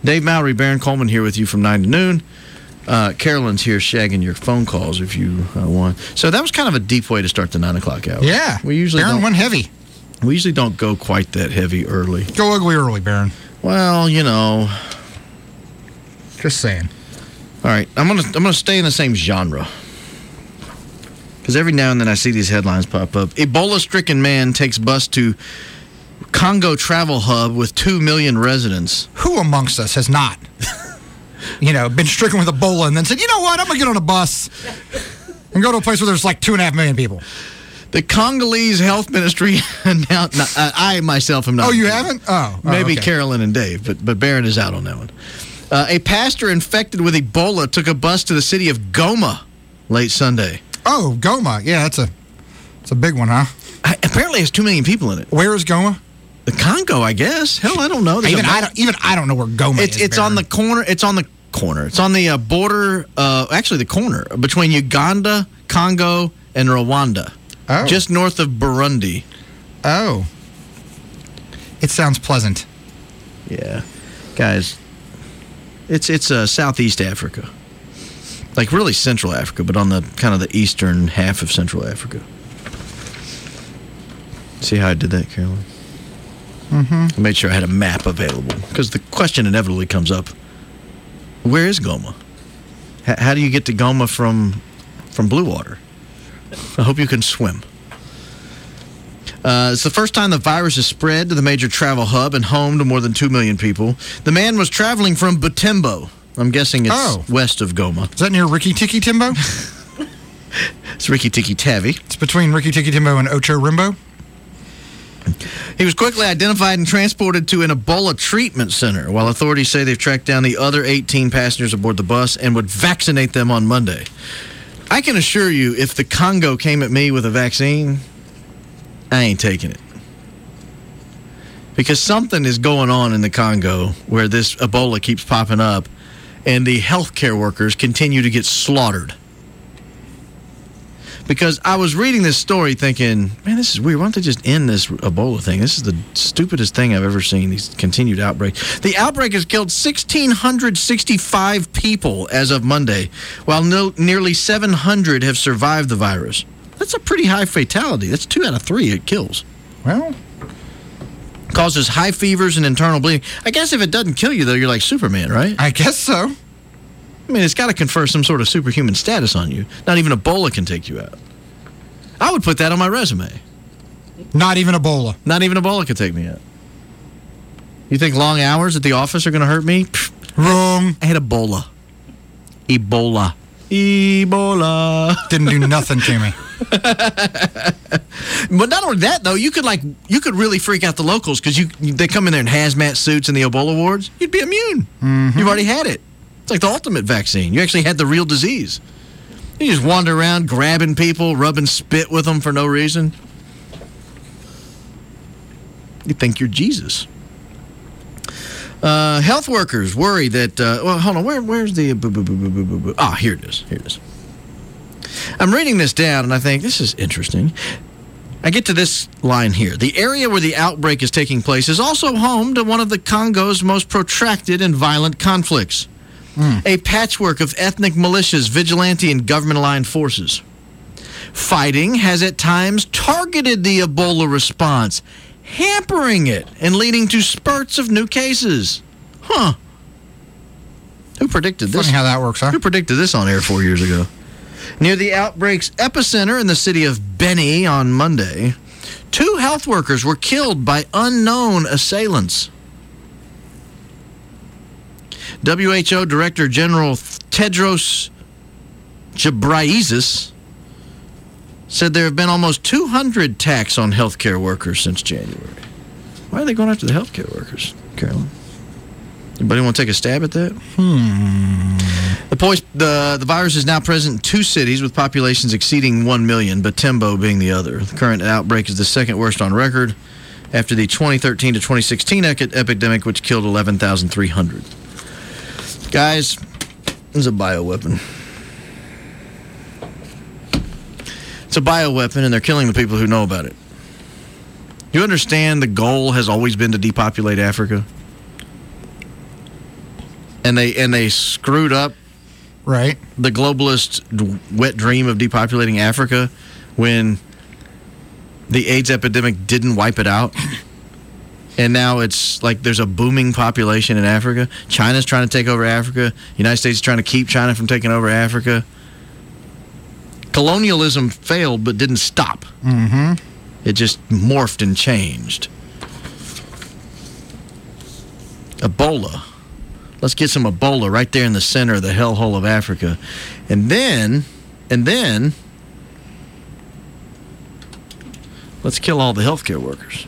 Dave Mowry, Baron Coleman here with you from nine to noon. Uh, Carolyn's here shagging your phone calls if you uh, want. So that was kind of a deep way to start the nine o'clock hour. Yeah. We usually Baron don't, went heavy. We usually don't go quite that heavy early. Go ugly early, Baron. Well, you know. Just saying. All right. I'm going to I'm gonna stay in the same genre. Because every now and then I see these headlines pop up. Ebola-stricken man takes bus to Congo travel hub with two million residents. Who amongst us has not, you know, been stricken with Ebola and then said, you know what, I'm going to get on a bus and go to a place where there's like two and a half million people? The Congolese Health Ministry announced, no, I myself am not. Oh, you haven't? Oh. oh Maybe okay. Carolyn and Dave, but, but Barron is out on that one. Uh, a pastor infected with Ebola took a bus to the city of Goma late Sunday. Oh, Goma. Yeah, that's a, that's a big one, huh? I, apparently it has two million people in it. Where is Goma? The Congo, I guess. Hell, I don't know. There's Even a- I don't. Even I don't know where Goma It's is. it's Baron. on the corner. It's on the corner. It's on the uh, border. Uh, actually, the corner between Uganda, Congo, and Rwanda. Oh. Just north of Burundi. Oh. It sounds pleasant. Yeah, guys. It's it's uh, Southeast Africa, like really Central Africa, but on the kind of the eastern half of Central Africa. See how I did that, Carolyn? Mm-hmm. I made sure I had a map available because the question inevitably comes up: where is Goma? H- how do you get to Goma from from Blue Water? I hope you can swim. Uh, it's the first time the virus has spread to the major travel hub and home to more than two million people. The man was traveling from Butembo. I'm guessing it's Oh. west of Goma. Is that near Ricky Tiki Timbo? It's Ricky Tiki Tavi. It's between Ricky Tiki Timbo and Ocho Rimbo. He was quickly identified and transported to an Ebola treatment center, while authorities say they've tracked down the other eighteen passengers aboard the bus and would vaccinate them on Monday. I can assure you, if the Congo came at me with a vaccine, I ain't taking it. Because something is going on in the Congo where this Ebola keeps popping up, and the healthcare workers continue to get slaughtered. Because I was reading this story thinking, man, this is weird. Why don't they just end this Ebola thing? This is the stupidest thing I've ever seen, these continued outbreaks. The outbreak has killed one thousand six hundred sixty-five people as of Monday, while no, nearly seven hundred have survived the virus. That's a pretty high fatality. That's two out of three it kills. Well, causes high fevers and internal bleeding. I guess if it doesn't kill you, though, you're like Superman, right? I guess so. I mean, it's got to confer some sort of superhuman status on you. Not even Ebola can take you out. I would put that on my resume. Not even Ebola. Not even Ebola could take me out. You think long hours at the office are going to hurt me? Pfft. Wrong. I had Ebola. Ebola. Ebola. Didn't do nothing to me. But not only that, though, you could like you could really freak out the locals because you they come in there in hazmat suits in the Ebola wards. You'd be immune. Mm-hmm. You've already had it. It's like the ultimate vaccine. You actually had the real disease. You just wander around grabbing people, rubbing spit with them for no reason. You think you're Jesus. Uh, health workers worry that, uh, well, hold on, where, where's the, boo, boo, boo, boo, boo, boo, boo. Ah, here it is, here it is. I'm reading this down and I think, this is interesting. I get to this line here. The area where the outbreak is taking place is also home to one of the Congo's most protracted and violent conflicts. Mm. A patchwork of ethnic militias, vigilante, and government-aligned forces. Fighting has at times targeted the Ebola response, hampering it and leading to spurts of new cases. Huh. Who predicted this? Funny how that works, huh? Who predicted this on air four years ago? Near the outbreak's epicenter in the city of Beni on Monday, two health workers were killed by unknown assailants. W H O Director General Tedros Ghebreyesus said there have been almost two hundred attacks on healthcare workers since January. Why are they going after the healthcare workers, Carolyn? Anybody want to take a stab at that? Hmm. The, pois- the, the virus is now present in two cities with populations exceeding one million, Butembo being the other. The current outbreak is the second worst on record after the twenty thirteen to twenty sixteen ec- epidemic, which killed eleven thousand three hundred. Guys, this is a bioweapon. It's a bioweapon, and they're killing the people who know about it. You understand the goal has always been to depopulate Africa? And they and they screwed up right the globalist d- wet dream of depopulating Africa when the AIDS epidemic didn't wipe it out. And now it's like there's a booming population in Africa. China's trying to take over Africa. The United States is trying to keep China from taking over Africa. Colonialism failed but didn't stop. Mm-hmm. It just morphed and changed. Ebola. Let's get some Ebola right there in the center of the hellhole of Africa. And then, and then, let's kill all the healthcare workers.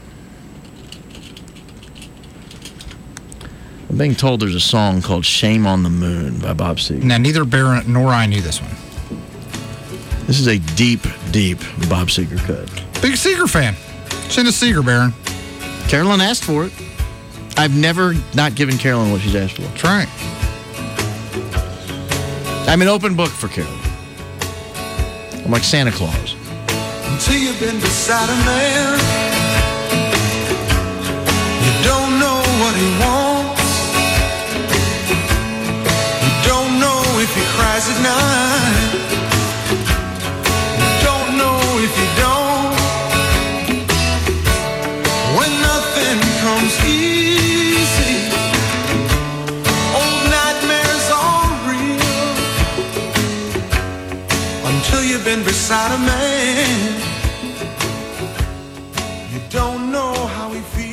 I'm being told there's a song called Shame on the Moon by Bob Seger. Now, neither Baron nor I knew this one. This is a deep, deep Bob Seger cut. Big Seger fan. Send a Seger, Baron. Carolyn asked for it. I've never not given Carolyn what she's asked for. That's right. I'm an open book for Carolyn. I'm like Santa Claus. Until you've been beside a man, you don't know what he wants. You don't know if he cries at night. You don't know if you don't. When nothing comes easy, old nightmares are real. Until you've been beside a man, you don't know how he feels.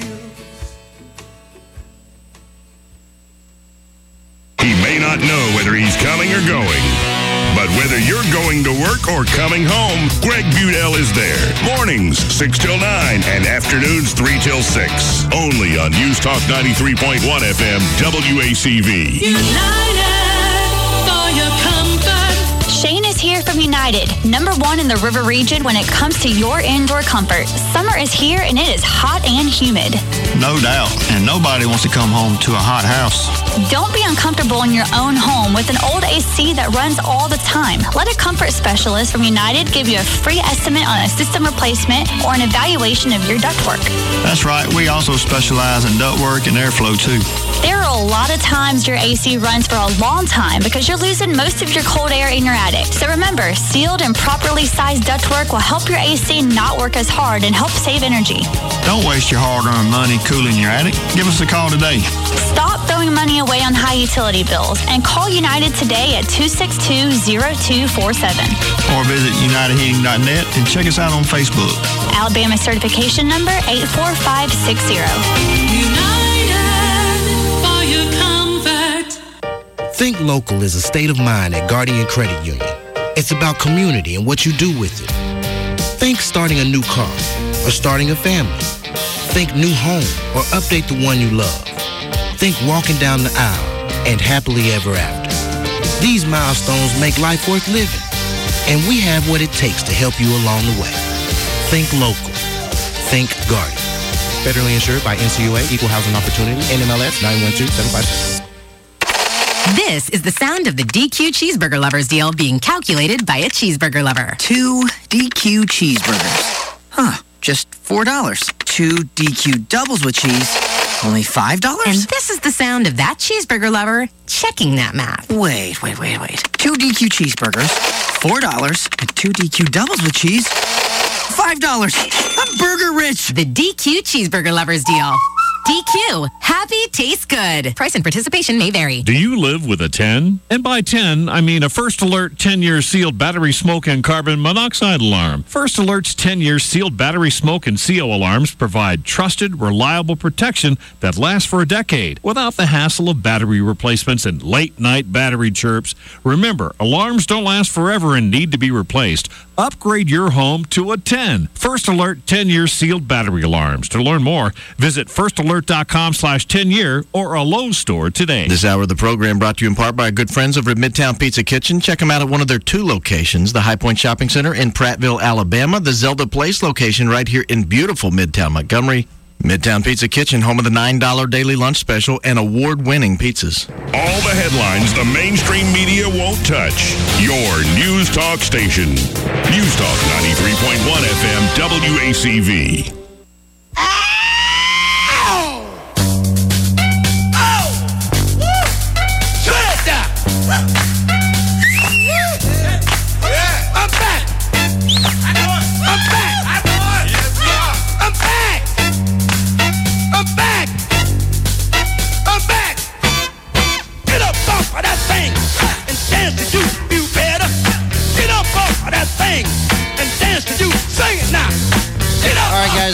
He may not know whether he's coming or going, but whether you're going to work or coming home, Greg Budell is there. Mornings, six till nine, and afternoons, three till six. Only on News Talk ninety-three point one F M, W A C V. United for your comfort. Shane is here from United, number one in the River region when it comes to your indoor comfort. Summer is here and it is hot and humid. No doubt, and nobody wants to come home to a hot house. Don't be uncomfortable in your own home with an old A C that runs all the time. Let a comfort specialist from United give you a free estimate on a system replacement or an evaluation of your ductwork. That's right, we also specialize in ductwork and airflow too. There are a lot of times your A C runs for a long time because you're losing most of your cold air in your attic. So remember, sealed and properly sized ductwork will help your A C not work as hard and help save energy. Don't waste your hard-earned money cooling your attic. Give us a call today. Stop throwing money away on high utility bills and call United today at two six two, zero two four seven. Or visit united heating dot net and check us out on Facebook. Alabama certification number eight four five six zero. United for your comfort. Think local is a state of mind at Guardian Credit Union. It's about community and what you do with it. Think starting a new car or starting a family. Think new home or update the one you love. Think walking down the aisle and happily ever after. These milestones make life worth living, and we have what it takes to help you along the way. Think local. Think Guardian. Federally insured by N C U A, Equal Housing Opportunity, N M L S nine one two seven five six. This is the sound of the D Q Cheeseburger Lovers deal being calculated by a cheeseburger lover. Two D Q cheeseburgers. Huh, just four dollars. Two D Q doubles with cheese, only five dollars? And this is the sound of that cheeseburger lover checking that math. Wait, wait, wait, wait. Two D Q cheeseburgers, four dollars, and two D Q doubles with cheese, five dollars. I'm burger rich. The D Q Cheeseburger Lovers deal. D Q, happy tastes good. Price and participation may vary. Do you live with a ten? And by ten, I mean a First Alert ten-year sealed battery smoke and carbon monoxide alarm. First Alert's ten-year sealed battery smoke and C O alarms provide trusted, reliable protection that lasts for a decade without the hassle of battery replacements and late-night battery chirps. Remember, alarms don't last forever and need to be replaced. Upgrade your home to a ten. First Alert ten-year sealed battery alarms. To learn more, visit first alert dot com slash ten year or a Lowe's store today. This hour of the program brought to you in part by good friends over at Midtown Pizza Kitchen. Check them out at one of their two locations, the High Point Shopping Center in Prattville, Alabama, the Zelda Place location right here in beautiful Midtown Montgomery. Midtown Pizza Kitchen, home of the nine dollar daily lunch special and award-winning pizzas. All the headlines the mainstream media won't touch. Your News Talk station. News Talk ninety-three point one F M, W A C V. Ow! Oh! Woo!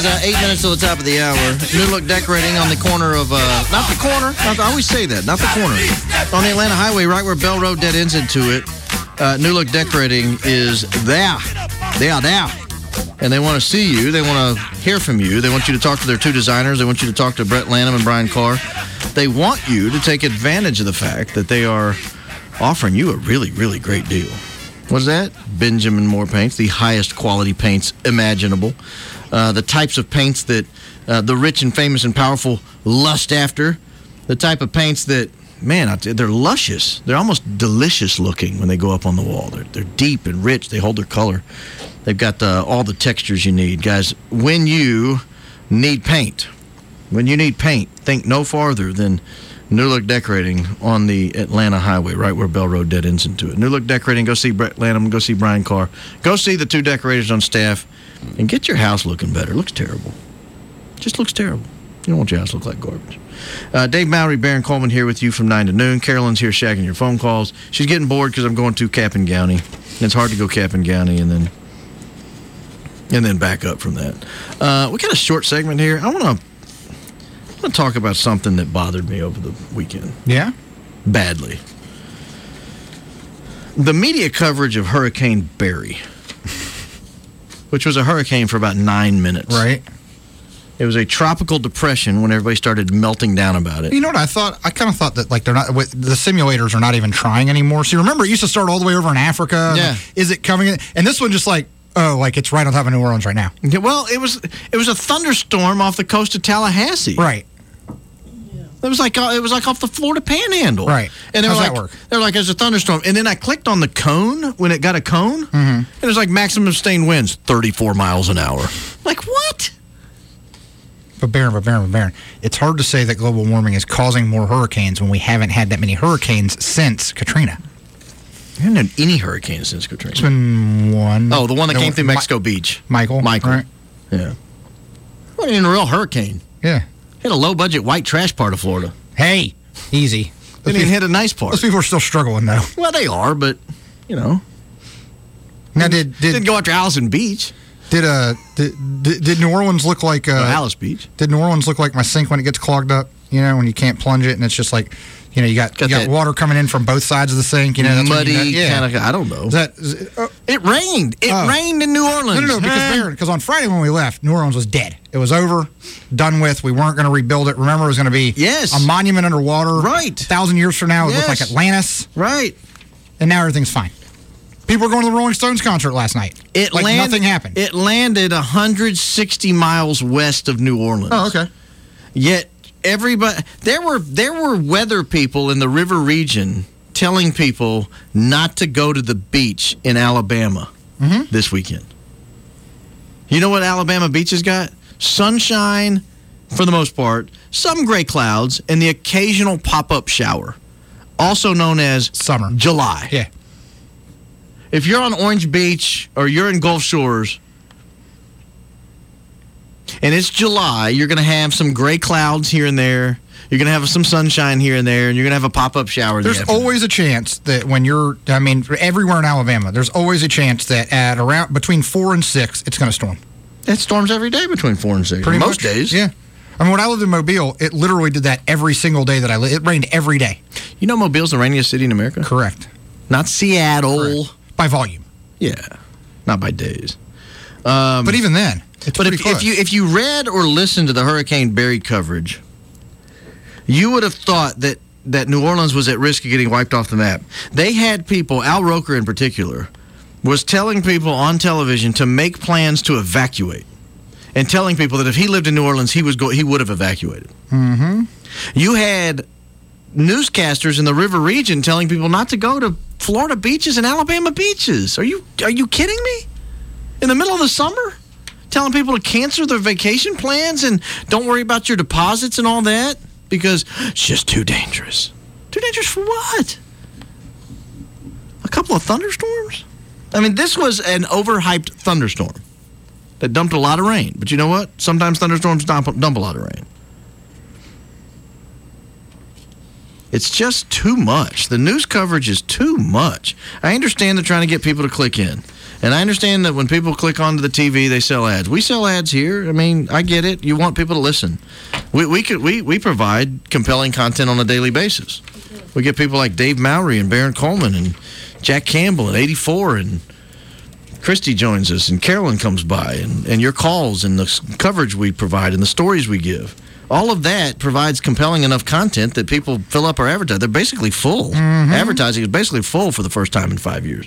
is uh, eight minutes till the top of the hour. New Look Decorating on the corner of, uh, not the corner, not the, I always say that, not the corner. On the Atlanta Highway, right where Bell Road dead ends into it. Uh, New Look Decorating is there. They are there. And they want to see you. They want to hear from you. They want you to talk to their two designers. They want you to talk to Brett Lanham and Brian Carr. They want you to take advantage of the fact that they are offering you a really, really great deal. What's that? Benjamin Moore Paints, the highest quality paints imaginable. Uh, the types of paints that uh, the rich and famous and powerful lust after. The type of paints that, man, they're luscious. They're almost delicious looking when they go up on the wall. They're, they're deep and rich. They hold their color. They've got uh, all the textures you need. Guys, when you need paint, when you need paint, think no farther than New Look Decorating on the Atlanta Highway, right where Bell Road dead ends into it. New Look Decorating, go see Brett Lanham, go see Brian Carr. Go see the two decorators on staff and get your house looking better. It looks terrible. Just looks terrible. You don't want your house to look like garbage. Uh, Dave Mowry, Baron Coleman here with you from nine to noon. Carolyn's here shagging your phone calls. She's getting bored because I'm going to Cap and Gowney. And it's hard to go Cap and Gowney and then and then back up from that. Uh, we got a short segment here. I want to I want to talk about something that bothered me over the weekend. Yeah? Badly. The media coverage of Hurricane Barry, which was a hurricane for about nine minutes. Right. It was a tropical depression when everybody started melting down about it. You know what I thought? I kind of thought that like they're not the simulators are not even trying anymore. So you remember it used to start all the way over in Africa. Yeah. Like, is it coming in? And this one just like, oh, like it's right on top of New Orleans right now. Yeah, well, it was it was a thunderstorm off the coast of Tallahassee. Right. It was like uh, it was like off the Florida Panhandle. Right. And they were How's like, that work? They were like, "It's a thunderstorm." And then I clicked on the cone when it got a cone, mm-hmm. and it was like maximum sustained winds, thirty-four miles an hour. Like what? But Baron, but Baron, but Baron, it's hard to say that global warming is causing more hurricanes when we haven't had that many hurricanes since Katrina. We haven't had any hurricanes since Katrina. It's been one. Oh, the one that no, came through Mi- Mexico Beach. Michael. Michael. Right. Yeah. Wasn't even a real hurricane. Yeah. Hit a low-budget white trash part of Florida. Hey, easy. Didn't even hit a nice part. Those people are still struggling, though. Well, they are, but, you know. Now, did... did Didn't go after Allison Beach. Did uh did, did, did New Orleans look like uh, no, Alice Beach? Did New Orleans look like my sink when it gets clogged up? You know, when you can't plunge it and it's just like, you know, you got, got you got water coming in from both sides of the sink. You know, that's muddy you know, yeah. kind of. I don't know. Is that, is it, uh, it rained. It oh. rained in New Orleans. No, no, no. Because Baron, because on Friday when we left, New Orleans was dead. It was over, done with. We weren't going to rebuild it. Remember, it was going to be yes. a monument underwater. Right. A thousand years from now, it yes. would look like Atlantis. Right. And now everything's fine. People were going to the Rolling Stones concert last night. It like land, nothing happened. It landed one hundred sixty miles west of New Orleans. Oh, okay. Yet everybody, there were there were weather people in the river region telling people not to go to the beach in Alabama mm-hmm. this weekend. You know what Alabama beaches got? Sunshine for the most part, some gray clouds, and the occasional pop-up shower, also known as summer, July. Yeah. If you're on Orange Beach or you're in Gulf Shores and it's July, you're going to have some gray clouds here and there. You're going to have some sunshine here and there, and you're going to have a pop-up shower. in the There's afternoon. always a chance that when you're, I mean, everywhere in Alabama, there's always a chance that at around between four and six, it's going to storm. It storms every day between four and six. Pretty Most much. days. Yeah. I mean, when I lived in Mobile, it literally did that every single day that I lived. It rained every day. You know Mobile's the rainiest city in America? Correct. Not Seattle. Correct. By volume. Yeah. Not by days. Um, but even then, it's but pretty if, close. if you if you read or listened to the Hurricane Barry coverage, you would have thought that, that New Orleans was at risk of getting wiped off the map. They had people, Al Roker in particular, was telling people on television to make plans to evacuate, and telling people that if he lived in New Orleans, he was go- he would have evacuated. Mm-hmm. You had newscasters in the river region telling people not to go to Florida beaches and Alabama beaches. Are you are you kidding me? In the middle of the summer? Telling people to cancel their vacation plans and don't worry about your deposits and all that because it's just too dangerous. Too dangerous for what? A couple of thunderstorms? I mean, this was an overhyped thunderstorm that dumped a lot of rain. But you know what? Sometimes thunderstorms dump, dump a lot of rain. It's just too much. The news coverage is too much. I understand they're trying to get people to click in. And I understand that when people click onto the T V, they sell ads. We sell ads here. I mean, I get it. You want people to listen. We we could we, we provide compelling content on a daily basis. We get people like Dave Mowry and Baron Coleman and Jack Campbell and eighty-four, and Christy joins us, and Carolyn comes by, and, and your calls and the coverage we provide and the stories we give. All of that provides compelling enough content that people fill up our advertising. They're basically full. Mm-hmm. Advertising is basically full for the first time in five years.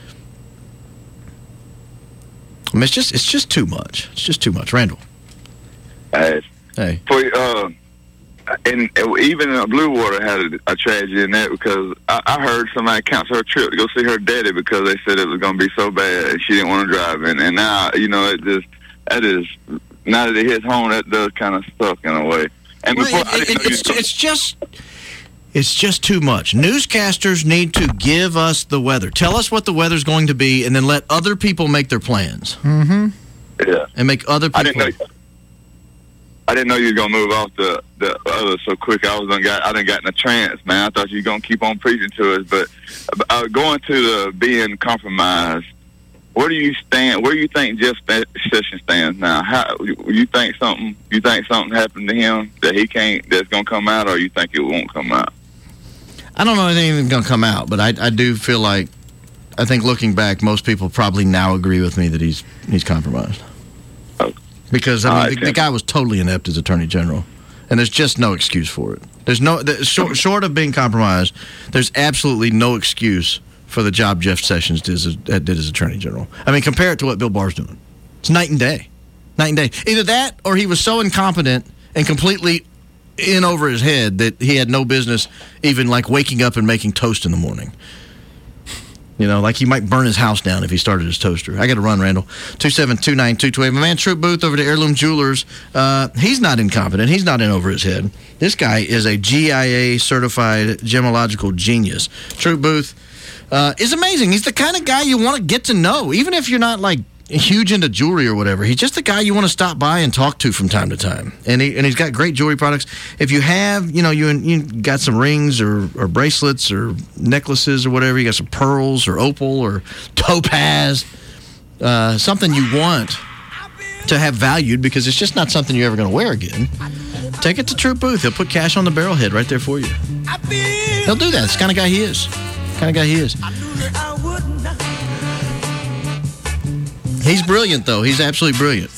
I mean, it's just it's just too much. It's just too much. Randall. Hey. Hey. For, uh, and even uh, Blue Water had a, a tragedy in that because I, I heard somebody cancel her trip to go see her daddy because they said it was going to be so bad and she didn't want to drive in. And now, you know, it just, that is, now that it hits home, that does kind of suck in a way. And well, before, it, I didn't it, know it's, you it's just... It's just too much. Newscasters need to give us the weather. Tell us what the weather's going to be, and then let other people make their plans. Mm-hmm. Yeah. And make other people... I didn't know, I didn't know you were going to move off the, the other so quick. I was gonna got, I didn't got in a trance, man. I thought you were going to keep on preaching to us. But uh, going to the being compromised, where do you stand? Where do you think Jeff Sessions stands now? How you think something? You think something happened to him that he can't? That's going to come out, or you think it won't come out? I don't know anything that's going to come out, but I, I do feel like, I think looking back, most people probably now agree with me that he's he's compromised. Okay. Because, I mean, right, the, the guy was totally inept as Attorney General, and there's just no excuse for it. There's no, the, short, short of being compromised, there's absolutely no excuse for the job Jeff Sessions did as, did as Attorney General. I mean, compare it to what Bill Barr's doing. It's night and day. Night and day. Either that, or he was so incompetent and completely in over his head that he had no business even like waking up and making toast in the morning. You know, like he might burn his house down if he started his toaster. I got to run, Randall. two seven two nine two two eight. My man Troop Booth over to Heirloom Jewelers. Uh, he's not incompetent. He's not in over his head. This guy is a G I A certified gemological genius. Troop Booth uh, is amazing. He's the kind of guy you want to get to know, even if you're not like huge into jewelry or whatever. He's just the guy you want to stop by and talk to from time to time. And he and he's got great jewelry products. If you have, you know, you you got some rings or, or bracelets or necklaces or whatever, you got some pearls or opal or topaz, uh, something you want to have valued because it's just not something you're ever going to wear again, take it to Troop Booth. He'll put cash on the barrelhead right there for you. He'll do that. It's the kind of guy he is. The kind of guy he is. He's brilliant, though. He's absolutely brilliant.